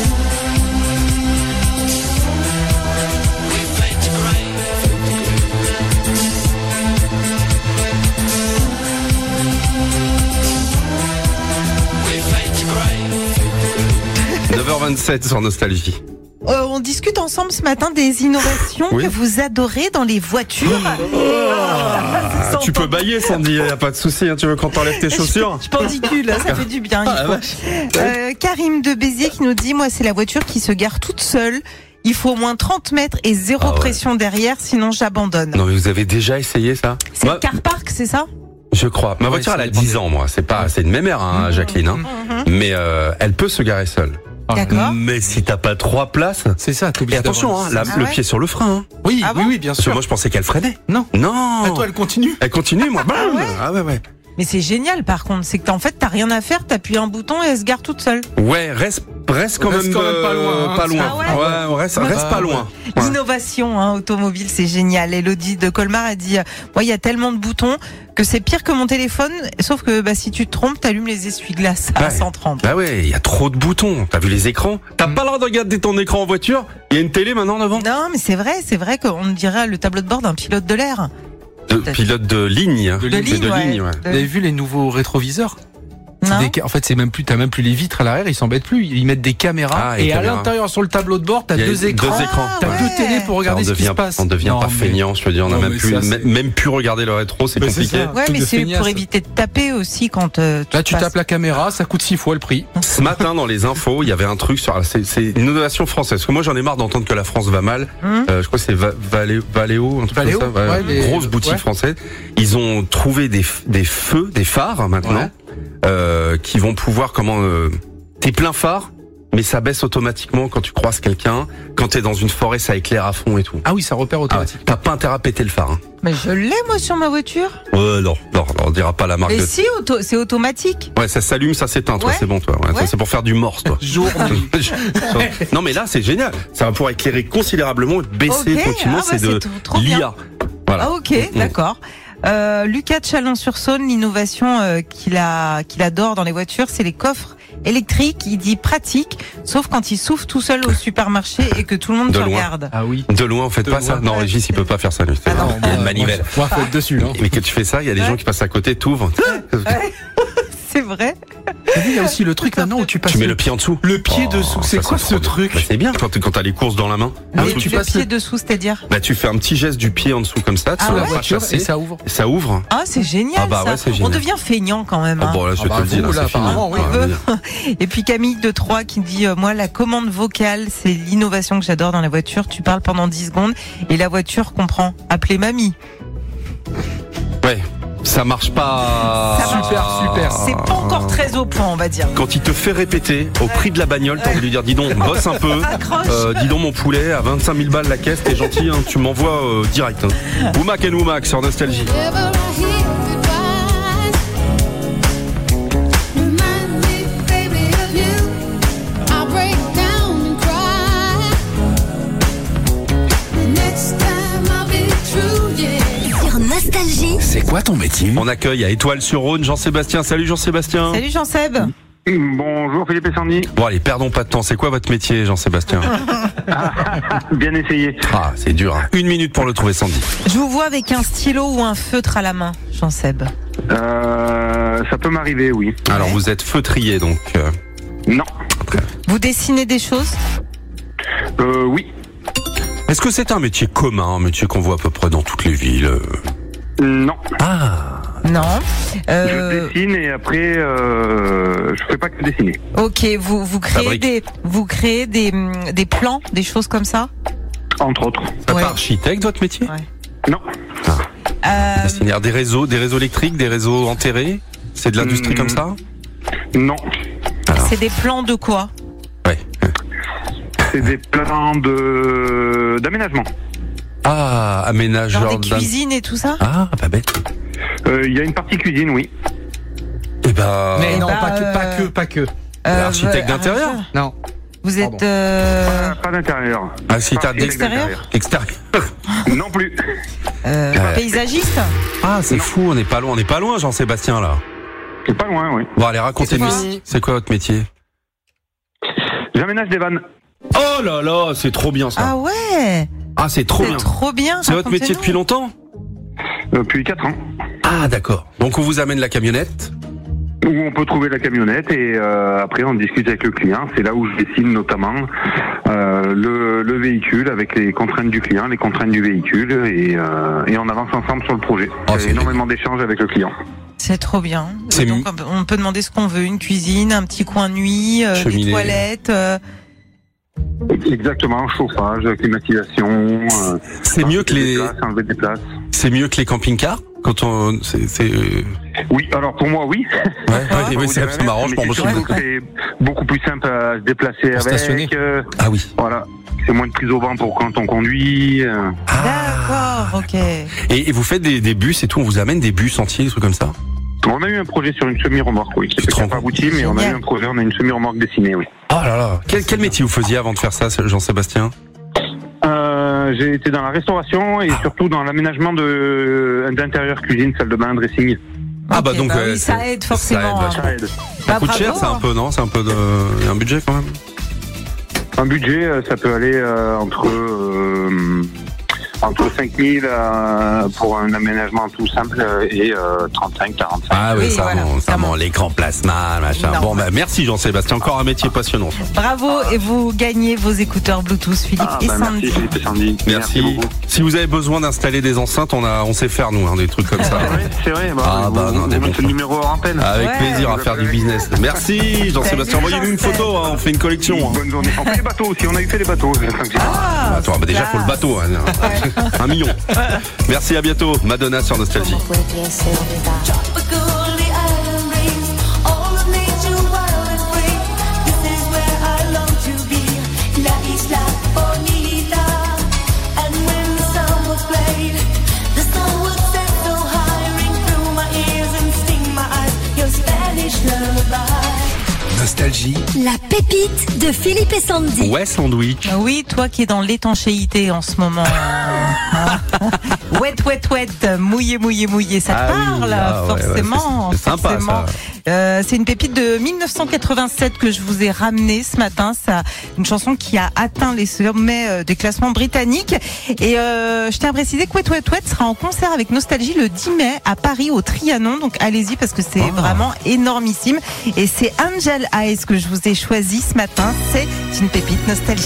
neuf heures vingt-sept sur Nostalgie. Euh, on discute ensemble ce matin des innovations Oui. que vous adorez dans les voitures. Ah, tu peux bailler, Sandy, y a pas de souci. Hein, tu veux qu'on t'enlève tes chaussures? Je pendicule, ça fait du bien. il Ah, faut. la vache. Euh, Karim de Béziers qui nous dit, moi c'est la voiture qui se gare toute seule. Il faut au moins trente mètres et zéro Ah ouais. pression derrière, sinon j'abandonne. Non, mais vous avez déjà essayé ça? C'est Moi, le car park, c'est ça? je crois. Ma Ouais, voiture, ça elle a dépend dix des- ans, moi. C'est pas, c'est une mémère, hein, Jacqueline. Hein. Mhm. Mais euh, elle peut se garer seule. D'accord. Mais si t'as pas trois places. C'est ça, t'es Et obligé attention, d'avoir hein, une- la- Ah le ouais pied sur le frein. Hein. Oui, Ah oui, bon oui, bien Parce que sûr. moi, je pensais qu'elle freinait. Non. Non. Ah, toi, elle continue. Elle continue, moi. Bam. ouais Ah ouais, ouais. Mais c'est génial par contre, c'est que t'as- en fait t'as rien à faire, t'appuies un bouton et elle se gare toute seule. Ouais, reste, reste quand Reste même, quand même pas loin, euh, hein. pas loin. Ah ouais ouais, on reste, reste Ah pas ouais. loin. Ouais. L'innovation hein, automobile, c'est génial. Elodie de Colmar a dit, euh, moi il y a tellement de boutons que c'est pire que mon téléphone, sauf que bah, si tu te trompes, t'allumes les essuie-glaces à Ouais. cent trente. Bah ouais, il y a trop de boutons. T'as vu les écrans? T'as pas le droit de regarder ton écran en voiture? Il y a une télé maintenant devant? Non mais c'est vrai, c'est vrai qu'on dirait le tableau de bord d'un pilote de l'air. De pilote de ligne. De De ligne, ligne, de ouais. ligne, ouais. De- Vous avez vu les nouveaux rétroviseurs? C'est Non. des ca- En fait, c'est même plus, t'as même plus les vitres à l'arrière, ils s'embêtent plus. Ils mettent des caméras. Ah, les et à caméras. l'intérieur, sur le tableau de bord, t'as Il y a deux écrans. deux écrans. Ah, T'as ouais. deux télés pour regarder on ce qui devient, se passe. on devient Non, pas mais- feignant, je veux dire, on a Non, même mais plus, ça, c'est- même même plus regarder le rétro, c'est Mais c'est compliqué. ça. Ouais Truc mais de c'est feignasse. pour éviter de taper aussi quand euh, tu Là, tu passes. tapes la caméra, ça coûte six fois le prix. Ce matin, dans les infos, il y avait un truc sur, c'est, c'est une innovation française. Parce que moi, j'en ai marre d'entendre que la France va mal. Hum. Euh, je crois que c'est Va- Valé- Valéo, un truc Valéo, comme ça. ouais, les- Grosse boutique ouais. française. Ils ont trouvé des, f- des feux, des phares, maintenant, Ouais. euh, qui vont pouvoir, comment, euh, t'es plein phare, mais ça baisse automatiquement quand tu croises quelqu'un. Quand t'es dans une forêt, ça éclaire à fond et tout. Ah oui, ça repère Ah ouais. automatique. T'as pas intérêt à péter le phare. Hein. Mais je l'ai moi sur ma voiture. Ouais, non, non, non, on dira pas la marque Mais de... si, auto- c'est automatique. Ouais, ça s'allume, ça s'éteint, toi, Ouais. c'est bon, toi. Ouais, Ouais. Ça, c'est pour faire du morse, toi. Jour, nuit. Non, mais là, c'est génial. Ça va pouvoir éclairer considérablement, baisser Ok, tranquillement. ah bah, c'est de c'est tout- trop bien. l'I A. Voilà. Ah ok, Mm. d'accord. Euh, Lucas de Chalon-sur-Saône, l'innovation euh, qu'il a, qu'il adore dans les voitures, c'est les coffres électriques. Il dit pratique, sauf quand il souffle tout seul au supermarché et que tout le monde De te loin. regarde. Ah oui. De loin, faites De pas ça. loin. Non, Régis, il peut pas faire ça, lui. C'est- Ah non. il y a une manivelle. Moi, faut être dessus, hein. Mais que tu fais ça, il y a des gens qui passent à côté, t'ouvres. C'est vrai. T'as vu, il y a aussi le truc maintenant où tu passes Tu mets le pied en dessous. le pied Oh, dessous. C'est ça, quoi c'est ce trop bien. truc? Bah, c'est bien quand, quand t'as les courses dans la main. Ah Mais oui, tu tu le passes pied le- dessous, c'est-à-dire Bah, tu fais un petit geste du pied en dessous comme ça, tu Ah vas ouais. pas voiture chasser. et ça ouvre. Et ça ouvre. Ah, c'est génial Ah bah ça. ouais, c'est On génial. devient feignant quand même. Oh, hein. bon, là, je Ah bah, te le dis, là, vous, là, c'est fini. apparemment, oui. Ah, veut. bien. Et puis Camille de Troyes qui dit euh, moi la commande vocale c'est l'innovation que j'adore dans la voiture. Tu parles pendant dix secondes et la voiture comprend. Appelez mamie. Ouais, ça marche pas. Ça marche. Super, super. C'est pas encore très au point on va dire. Quand il te fait répéter au prix de la bagnole, t'as envie de lui dire dis donc, bosse un peu. Accroche. Euh, dis donc mon poulet, à vingt-cinq mille balles la caisse, t'es gentil, hein, tu m'envoies euh, direct. Hein. Oumak et Oumak sur Nostalgie. Whenever I hear goodbyes, remind me, baby, of you. I'll break down and cry. The next time I'll be true, yeah. Sur Nostalgie. C'est quoi ton métier? On accueille à Étoile-sur-Rhône Jean-Sébastien. Salut Jean-Sébastien. Salut Jean-Seb. Bonjour Philippe et Sandy. Bon allez, perdons pas de temps. C'est quoi votre métier Jean-Sébastien? Bien essayé. Ah, c'est dur. Hein. Une minute pour le trouver, Sandy. Je vous vois avec un stylo ou un feutre à la main, Jean-Seb. Euh, ça peut m'arriver, oui. Alors vous êtes feutrier donc. euh, Non. Vous dessinez des choses? Euh, oui. Est-ce que c'est un métier commun, un métier qu'on voit à peu près dans toutes les villes euh Non. Ah. Non. Je Euh, dessine et après, euh, je fais pas que dessiner. ok, vous vous créez Fabrique. des vous créez des hum, des plans, des choses comme ça? Entre autres. C'est Ouais. pas architecte votre métier? Ouais. Non. Euh, Dessiner des réseaux, des réseaux électriques, des réseaux enterrés. C'est de l'industrie Hmm. comme ça? Non. c'est des plans de quoi? Ouais. C'est des plans de d'aménagement. Ah, aménageur Genre des d'un- cuisines et tout ça? Ah, pas bête. Euh, Il y a une partie cuisine, oui. Eh ben, Mais non, bah, pas que, pas euh, que, pas que. Euh, architecte vous- d'intérieur? Non. Vous êtes Pardon. euh, Pas, pas d'intérieur. Ah, si Pas t'as architecte d'extérieur. Extérieur. Non plus. euh, Ouais. paysagiste? Ah, c'est fou, on n'est pas loin, on n'est pas loin, Jean-Sébastien là. C'est pas loin, oui. Bon, allez, racontez-nous. C'est quoi C'est quoi votre métier? J'aménage des vannes. Oh là là, c'est trop bien ça. Ah ouais, Ah, c'est trop c'est bien. trop bien. C'est votre métier racontez-nous. depuis longtemps? Euh, Depuis quatre ans. Ah, d'accord. Donc on vous amène la camionnette. Où on peut trouver la camionnette et euh, après on discute avec le client. C'est là où je dessine notamment euh, le, le véhicule avec les contraintes du client, les contraintes du véhicule et, euh, et on avance ensemble sur le projet. Oh, Il y a c'est énormément d'échanges avec le client. C'est trop bien. C'est Donc on peut demander ce qu'on veut, une cuisine, un petit coin nuit, euh, des Cheminée. toilettes. euh, Exactement, chauffage, climatisation. Euh, C'est mieux que enlever des les, places, enlever des places. c'est mieux que les camping-cars quand on, c'est, c'est, euh, Oui, alors pour moi oui. ouais, ouais, ouais, c'est, ça m'arrange pour Mais moi. c'est surtout que c'est beaucoup plus simple à se déplacer avec. stationner. euh, Ah oui. voilà, c'est moins de prise au vent pour quand on conduit. euh. D'accord, ok. Et, et vous faites des, des bus et tout, on vous amène des bus entiers, des trucs comme ça? On a eu un projet sur une semi-remorque, oui, qui Tu te n'a rends pas compte abouti, mais on a Génial. eu un projet, on a une semi-remorque dessinée, oui. Oh là là. Quel, quel métier vous faisiez avant de faire ça, Jean-Sébastien? Euh, j'ai été dans la restauration et surtout dans l'aménagement de d'intérieur cuisine, salle de bain, dressing. Ah bah Ok, donc bah euh, oui, ça c'est- aide forcément, vachement. Ça aide. Ça Bah, coûte bravo, cher, c'est un hein. peu, non? C'est un peu de, il y a un budget quand même. Un budget, euh, ça peut aller euh, entre euh, entre cinq mille euh, pour un aménagement tout simple euh, et euh, trente-cinq, quarante-cinq. Ah oui, Oui, ça voilà, monte, ça ça monte. monte. L'écran plasma, machin. Non. Bon, bah merci Jean-Sébastien, encore un métier passionnant. ça. Bravo et vous gagnez vos écouteurs Bluetooth Philippe Ah, et bah, Sandy. merci Philippe et Sandy. Merci. beaucoup. Si vous avez besoin d'installer des enceintes, on a, on sait faire nous, hein, des trucs comme ça. C'est vrai, c'est vrai. Bah, Ah, vous, bah, non, vous des mettez bons le numéro en antenne. Avec Ouais. plaisir à faire du business. Merci Jean-Sébastien. Salut, Envoyez-nous une Jean-Seb. photo, hein, on fait une collection. hein. Bonne journée. On fait les bateaux aussi, on a eu fait les bateaux. Ah, Attends, bah déjà classe. faut le bateau, hein. un million. Merci, à bientôt. Madonna sur Nostalgie. Tropical, the island breeze, all of nature wild and free. This is where I long Nostalgie, La pépite de Philippe et Sandy. Ouais, sandwich. Oui, toi qui es dans l'étanchéité en ce moment. Wet, wet, wet, mouillé, mouillé, mouillé, ça te Ah oui, parle, ah ouais, ouais, forcément. c'est- c'est sympa, forcément. ça. Euh, c'est une pépite de mille neuf cent quatre-vingt-sept que je vous ai ramenée ce matin. Ça, une chanson qui a atteint les sommets euh, des classements britanniques. Et euh, je tiens à préciser que Wet, Wet, Wet sera en concert avec Nostalgie le dix mai à Paris au Trianon. Donc allez-y parce que c'est Oh. vraiment énormissime. Et c'est Angel Eyes que je vous ai choisi ce matin. C'est une pépite Nostalgie.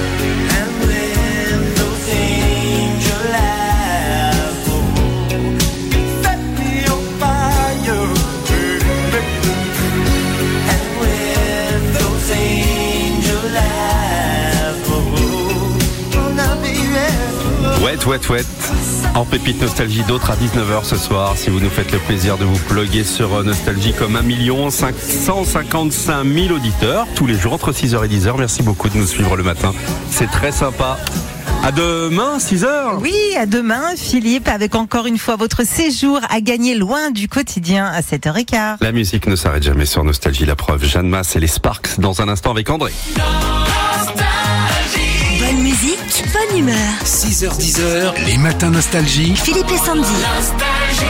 Wet, wet, wet. En pépite nostalgie, d'autres à dix-neuf heures ce soir. Si vous nous faites le plaisir de vous plugger sur Nostalgie comme un million cinq cent cinquante-cinq mille auditeurs tous les jours entre six heures et dix heures. Merci beaucoup de nous suivre le matin. C'est très sympa. À demain, six heures. Oui, à demain, Philippe, avec encore une fois votre séjour à gagner loin du quotidien à sept heures quinze. La musique ne s'arrête jamais sur Nostalgie, la preuve. Jeanne Masse et les Sparks dans un instant avec André. Bonne musique, bonne humeur. six heures dix heures, les matins Nostalgie. Philippe et Sandy.